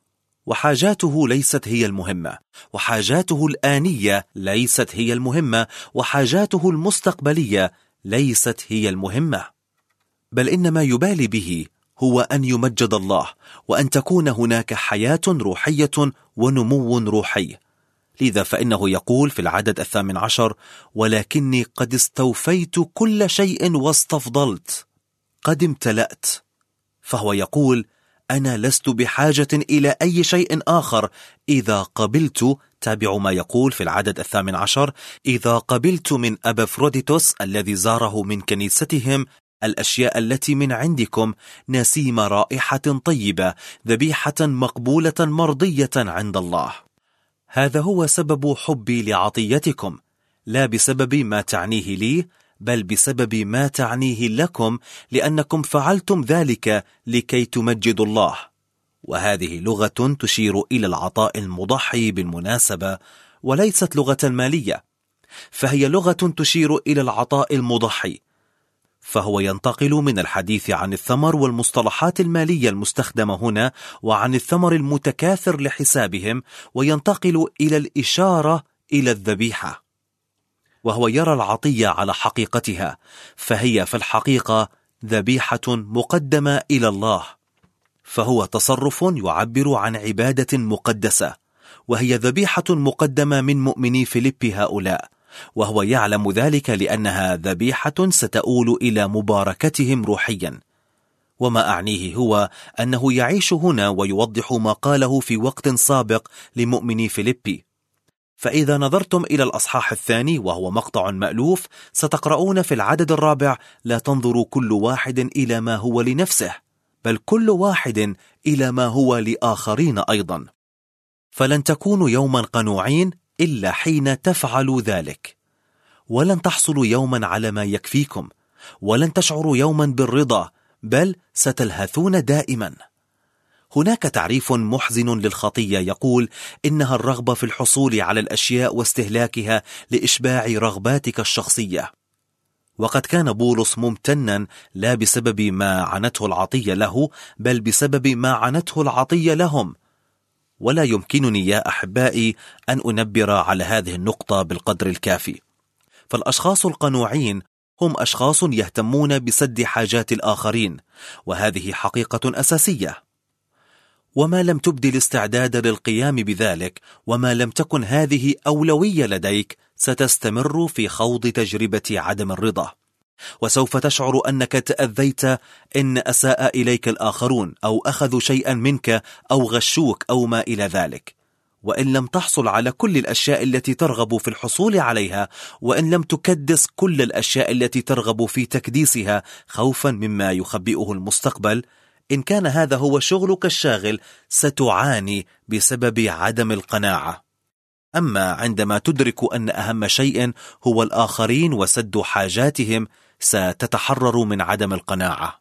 وحاجاته ليست هي المهمة، وحاجاته الآنية ليست هي المهمة، وحاجاته المستقبلية ليست هي المهمة، بل إن ما يبالي به هو أن يمجد الله، وأن تكون هناك حياة روحية ونمو روحي. لذا فإنه يقول في العدد الثامن عشر: ولكني قد استوفيت كل شيء واستفضلت، قد امتلأت. فهو يقول: أنا لست بحاجة إلى أي شيء آخر إذا قبلت، تابعوا ما يقول في العدد الثامن عشر: إذا قبلت من أبافروديتوس الذي زاره من كنيستهم الأشياء التي من عندكم، نسيم رائحة طيبة، ذبيحة مقبولة مرضية عند الله. هذا هو سبب حبي لعطيتكم، لا بسبب ما تعنيه لي، بل بسبب ما تعنيه لكم، لأنكم فعلتم ذلك لكي تمجدوا الله. وهذه لغة تشير إلى العطاء المضحي بالمناسبة، وليست لغة مالية، فهي لغة تشير إلى العطاء المضحي. فهو ينتقل من الحديث عن الثمر والمصطلحات المالية المستخدمة هنا وعن الثمر المتكاثر لحسابهم، وينتقل إلى الإشارة إلى الذبيحة، وهو يرى العطية على حقيقتها، فهي في الحقيقة ذبيحة مقدمة إلى الله. فهو تصرف يعبر عن عبادة مقدسة، وهي ذبيحة مقدمة من مؤمني فيليبي هؤلاء، وهو يعلم ذلك لأنها ذبيحة ستؤول إلى مباركتهم روحيا. وما أعنيه هو أنه يعيش هنا ويوضح ما قاله في وقت سابق لمؤمني فيليبي. فإذا نظرتم إلى الأصحاح الثاني وهو مقطع مألوف، ستقرؤون في العدد الرابع: لا تنظروا كل واحد إلى ما هو لنفسه، بل كل واحد إلى ما هو لآخرين أيضا. فلن تكونوا يوما قنوعين إلا حين تفعلوا ذلك، ولن تحصلوا يوما على ما يكفيكم، ولن تشعروا يوما بالرضا، بل ستلهثون دائما. هناك تعريف محزن للخطية يقول إنها الرغبة في الحصول على الأشياء واستهلاكها لإشباع رغباتك الشخصية. وقد كان بولس ممتنا لا بسبب ما عنته العطية له، بل بسبب ما عنته العطية لهم. ولا يمكنني يا أحبائي أن أنبر على هذه النقطة بالقدر الكافي. فالأشخاص القنوعين هم أشخاص يهتمون بسد حاجات الآخرين، وهذه حقيقة أساسية. وما لم تبدي الاستعداد للقيام بذلك، وما لم تكن هذه أولوية لديك، ستستمر في خوض تجربة عدم الرضا، وسوف تشعر أنك تأذيت إن أساء إليك الآخرون، أو أخذوا شيئا منك، أو غشوك، أو ما إلى ذلك. وإن لم تحصل على كل الأشياء التي ترغب في الحصول عليها، وإن لم تكدس كل الأشياء التي ترغب في تكديسها خوفا مما يخبئه المستقبل، إن كان هذا هو شغلك الشاغل ستعاني بسبب عدم القناعة. أما عندما تدرك أن أهم شيء هو الآخرين وسد حاجاتهم، ستتحرر من عدم القناعة.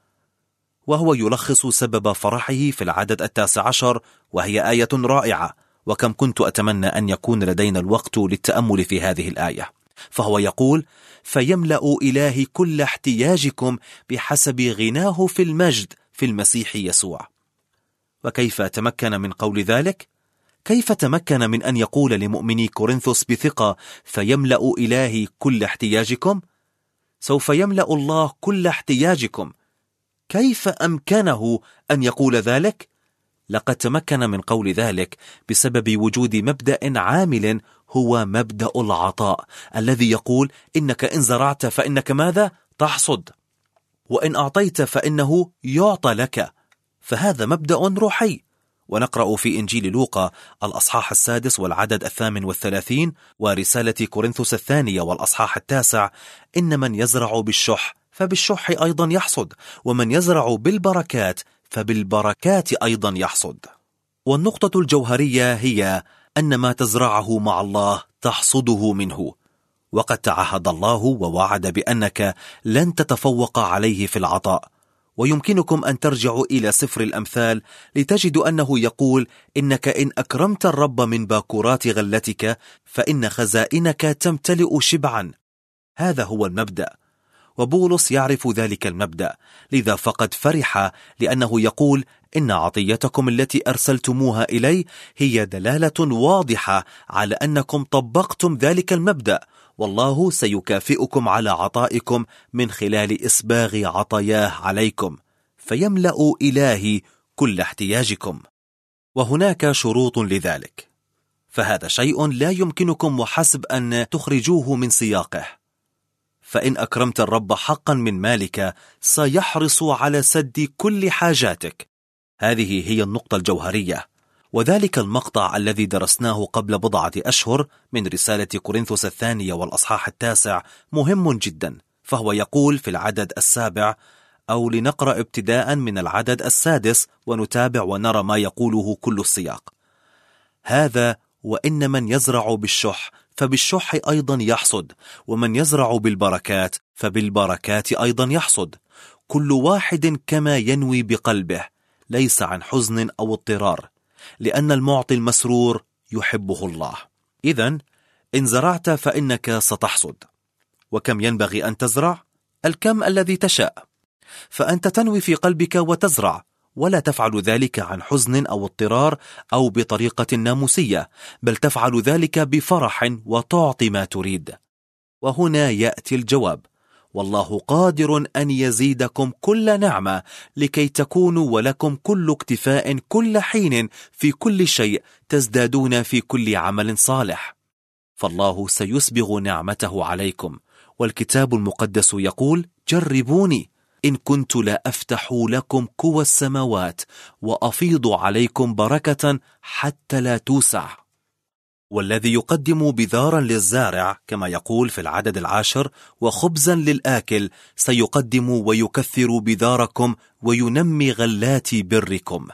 وهو يلخص سبب فرحه في العدد التاسع عشر، وهي آية رائعة، وكم كنت أتمنى أن يكون لدينا الوقت للتأمل في هذه الآية. فهو يقول: فيملأ إلهي كل احتياجكم بحسب غناه في المجد في المسيح يسوع. وكيف تمكن من قول ذلك؟ كيف تمكن من أن يقول لمؤمني كورنثوس بثقة: فيملأ إلهي كل احتياجكم؟ سوف يملأ الله كل احتياجكم. كيف أمكنه أن يقول ذلك؟ لقد تمكن من قول ذلك بسبب وجود مبدأ عامل، هو مبدأ العطاء، الذي يقول: إنك إن زرعت فإنك ماذا؟ تحصد، وإن أعطيت فإنه يعطى لك. فهذا مبدأ روحي. ونقرأ في إنجيل لوقا الأصحاح السادس والعدد الثامن والثلاثين، ورسالة كورنثوس الثانية والأصحاح التاسع: إن من يزرع بالشح فبالشح أيضا يحصد، ومن يزرع بالبركات فبالبركات أيضا يحصد. والنقطة الجوهرية هي أن ما تزرعه مع الله تحصده منه، وقد تعهد الله ووعد بأنك لن تتفوق عليه في العطاء. ويمكنكم أن ترجعوا إلى سفر الأمثال لتجدوا أنه يقول: إنك إن أكرمت الرب من باكورات غلتك فإن خزائنك تمتلئ شبعا. هذا هو المبدأ، وبولس يعرف ذلك المبدأ، لذا فقد فرح، لأنه يقول: إن عطيتكم التي أرسلتموها إلي هي دلالة واضحة على أنكم طبقتم ذلك المبدأ، والله سيكافئكم على عطائكم من خلال إسباغ عطاياه عليكم، فيملأ إلهي كل احتياجكم. وهناك شروط لذلك، فهذا شيء لا يمكنكم وحسب أن تخرجوه من سياقه. فإن أكرمت الرب حقا من مالك سيحرص على سد كل حاجاتك. هذه هي النقطة الجوهرية، وذلك المقطع الذي درسناه قبل بضعة أشهر من رسالة كورنثوس الثانية والأصحاح التاسع مهم جدا. فهو يقول في العدد السابع، أو لنقرأ ابتداء من العدد السادس ونتابع ونرى ما يقوله كل السياق: هذا وإن من يزرع بالشح فبالشح أيضا يحصد، ومن يزرع بالبركات فبالبركات أيضا يحصد، كل واحد كما ينوي بقلبه، ليس عن حزن أو اضطرار، لأن المعطي المسرور يحبه الله. إذن إن زرعت فإنك ستحصد. وكم ينبغي أن تزرع؟ الكم الذي تشاء. فأنت تنوي في قلبك وتزرع، ولا تفعل ذلك عن حزن أو اضطرار أو بطريقة ناموسية، بل تفعل ذلك بفرح وتعطي ما تريد. وهنا يأتي الجواب: والله قادر أن يزيدكم كل نعمة لكي تكونوا ولكم كل اكتفاء كل حين في كل شيء تزدادون في كل عمل صالح. فالله سيسبغ نعمته عليكم، والكتاب المقدس يقول: جربوني إن كنت لا أفتح لكم قوى السماوات وأفيض عليكم بركة حتى لا توسع. والذي يقدم بذارا للزارع كما يقول في العدد العاشر وخبزا للآكل سيقدم ويكثر بذاركم وينمي غلات بركم،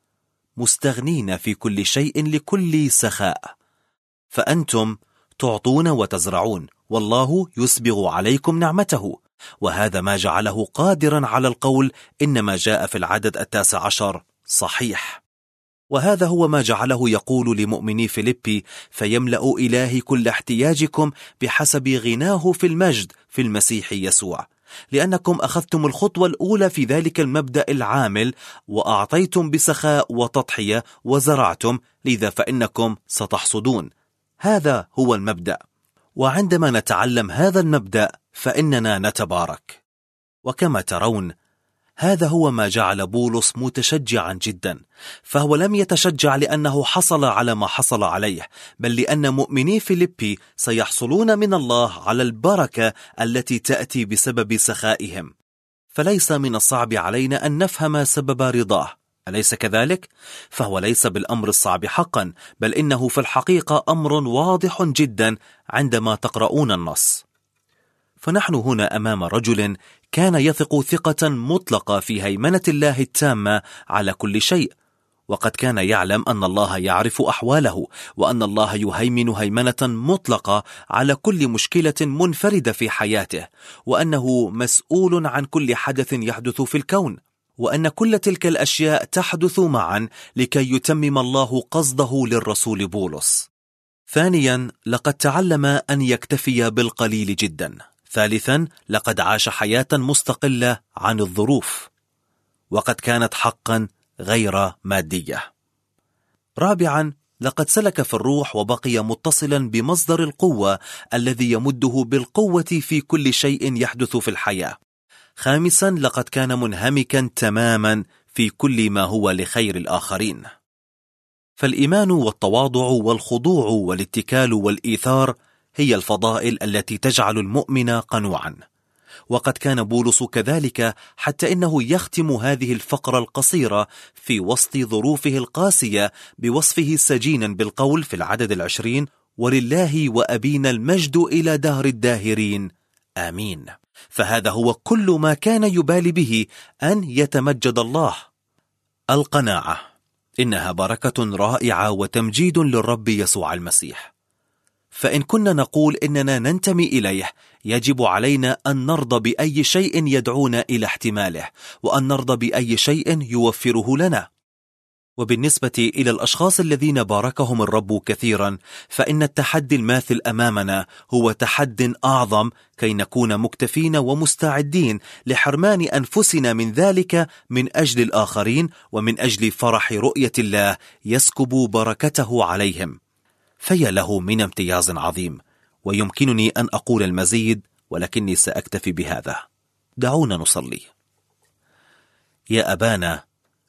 مستغنين في كل شيء لكل سخاء. فأنتم تعطون وتزرعون، والله يسبغ عليكم نعمته، وهذا ما جعله قادرا على القول إنما جاء في العدد التاسع عشر صحيح. وهذا هو ما جعله يقول لمؤمني فيليبي: فيملأ إلهي كل احتياجكم بحسب غناه في المجد في المسيح يسوع، لأنكم أخذتم الخطوة الأولى في ذلك المبدأ العامل، وأعطيتم بسخاء وتضحية وزرعتم، لذا فإنكم ستحصدون. هذا هو المبدأ، وعندما نتعلم هذا المبدأ فإننا نتبارك. وكما ترون هذا هو ما جعل بولس متشجعا جدا، فهو لم يتشجع لأنه حصل على ما حصل عليه، بل لأن مؤمني فيليبي سيحصلون من الله على البركة التي تأتي بسبب سخائهم. فليس من الصعب علينا أن نفهم سبب رضاه، أليس كذلك؟ فهو ليس بالأمر الصعب حقا، بل إنه في الحقيقة أمر واضح جدا عندما تقرؤون النص. فنحن هنا أمام رجل كان يثق ثقة مطلقة في هيمنة الله التامة على كل شيء، وقد كان يعلم أن الله يعرف أحواله، وأن الله يهيمن هيمنة مطلقة على كل مشكلة منفردة في حياته، وأنه مسؤول عن كل حدث يحدث في الكون، وأن كل تلك الأشياء تحدث معا لكي يتمم الله قصده للرسول بولس. ثانيا، لقد تعلم أن يكتفي بالقليل جدا. ثالثا، لقد عاش حياة مستقلة عن الظروف، وقد كانت حقا غير مادية. رابعا، لقد سلك في الروح وبقي متصلا بمصدر القوة الذي يمده بالقوة في كل شيء يحدث في الحياة. خامسا، لقد كان منهمكا تماما في كل ما هو لخير الآخرين. فالإيمان والتواضع والخضوع والاتكال والإيثار هي الفضائل التي تجعل المؤمن قنوعا، وقد كان بولس كذلك، حتى إنه يختم هذه الفقرة القصيرة في وسط ظروفه القاسية بوصفه سجينا بالقول في العدد العشرين: ولله وأبينا المجد إلى دهر الداهرين آمين. فهذا هو كل ما كان يبالي به، أن يتمجد الله. القناعة إنها بركة رائعة وتمجيد للرب يسوع المسيح. فإن كنا نقول إننا ننتمي إليه، يجب علينا أن نرضى بأي شيء يدعونا إلى احتماله، وأن نرضى بأي شيء يوفره لنا. وبالنسبة إلى الأشخاص الذين باركهم الرب كثيرا، فإن التحدي الماثل أمامنا هو تحد أعظم، كي نكون مكتفين ومستعدين لحرمان أنفسنا من ذلك من أجل الآخرين، ومن أجل فرح رؤية الله يسكب بركته عليهم. فيا له من امتياز عظيم، ويمكنني أن أقول المزيد، ولكني سأكتفي بهذا. دعونا نصلي. يا أبانا،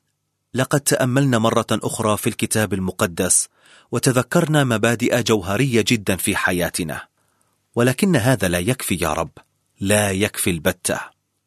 لقد تأملنا مرة أخرى في الكتاب المقدس، وتذكرنا مبادئ جوهرية جدا في حياتنا، ولكن هذا لا يكفي يا رب، لا يكفي البتة.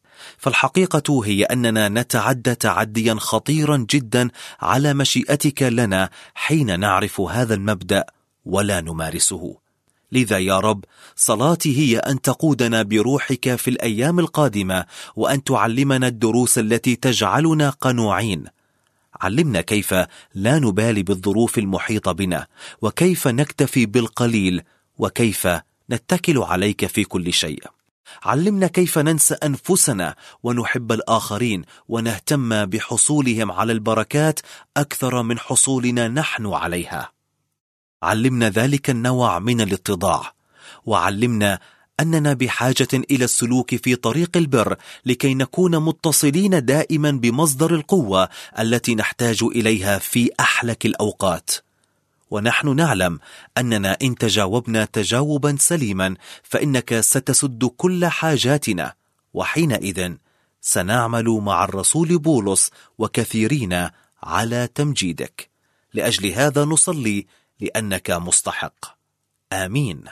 فالحقيقة هي أننا نتعدى تعديا خطيرا جدا على مشيئتك لنا حين نعرف هذا المبدأ ولا نمارسه. لذا يا رب، صلاتي هي أن تقودنا بروحك في الأيام القادمة، وأن تعلمنا الدروس التي تجعلنا قنوعين. علمنا كيف لا نبالي بالظروف المحيطة بنا، وكيف نكتفي بالقليل، وكيف نتكل عليك في كل شيء. علمنا كيف ننسى أنفسنا ونحب الآخرين، ونهتم بحصولهم على البركات أكثر من حصولنا نحن عليها. علمنا ذلك النوع من الاتضاع، وعلمنا أننا بحاجة إلى السلوك في طريق البر، لكي نكون متصلين دائما بمصدر القوة التي نحتاج إليها في أحلك الأوقات. ونحن نعلم أننا إن تجاوبنا تجاوبا سليما، فإنك ستسد كل حاجاتنا، وحينئذ سنعمل مع الرسول بولس وكثيرين على تمجيدك. لأجل هذا نصلي، لأنك مستحق. آمين.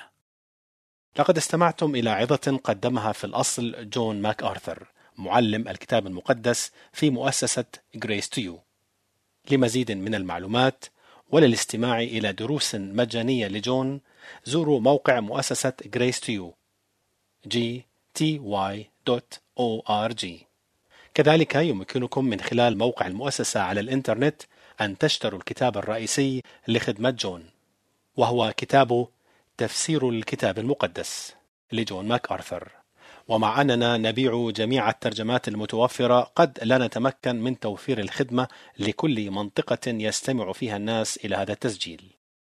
لقد استمعتم إلى عظة قدمها في الأصل جون ماك آرثر، معلم الكتاب المقدس في مؤسسة Grace to You. لمزيد من المعلومات وللاستماع إلى دروس مجانية لجون، زوروا موقع مؤسسة Grace to You جي تي واي دوت أو آر جي. كذلك يمكنكم من خلال موقع المؤسسة على الإنترنت أن تشتروا الكتاب الرئيسي لخدمة جون، وهو كتابه تفسير الكتاب المقدس لجون ماك آرثر. ومع أننا نبيع جميع الترجمات المتوفرة، قد لا نتمكن من توفير الخدمة لكل منطقة يستمع فيها الناس إلى هذا التسجيل.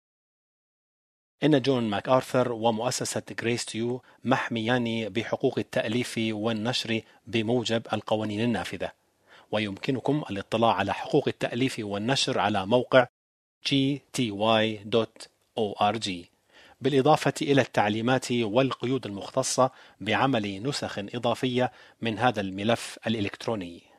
إن جون ماك آرثر ومؤسسة Grace to You محميان بحقوق التأليف والنشر بموجب القوانين النافذة، ويمكنكم الاطلاع على حقوق التأليف والنشر على موقع جي تي واي دوت أو آر جي، بالإضافة إلى التعليمات والقيود المختصة بعمل نسخ إضافية من هذا الملف الإلكتروني.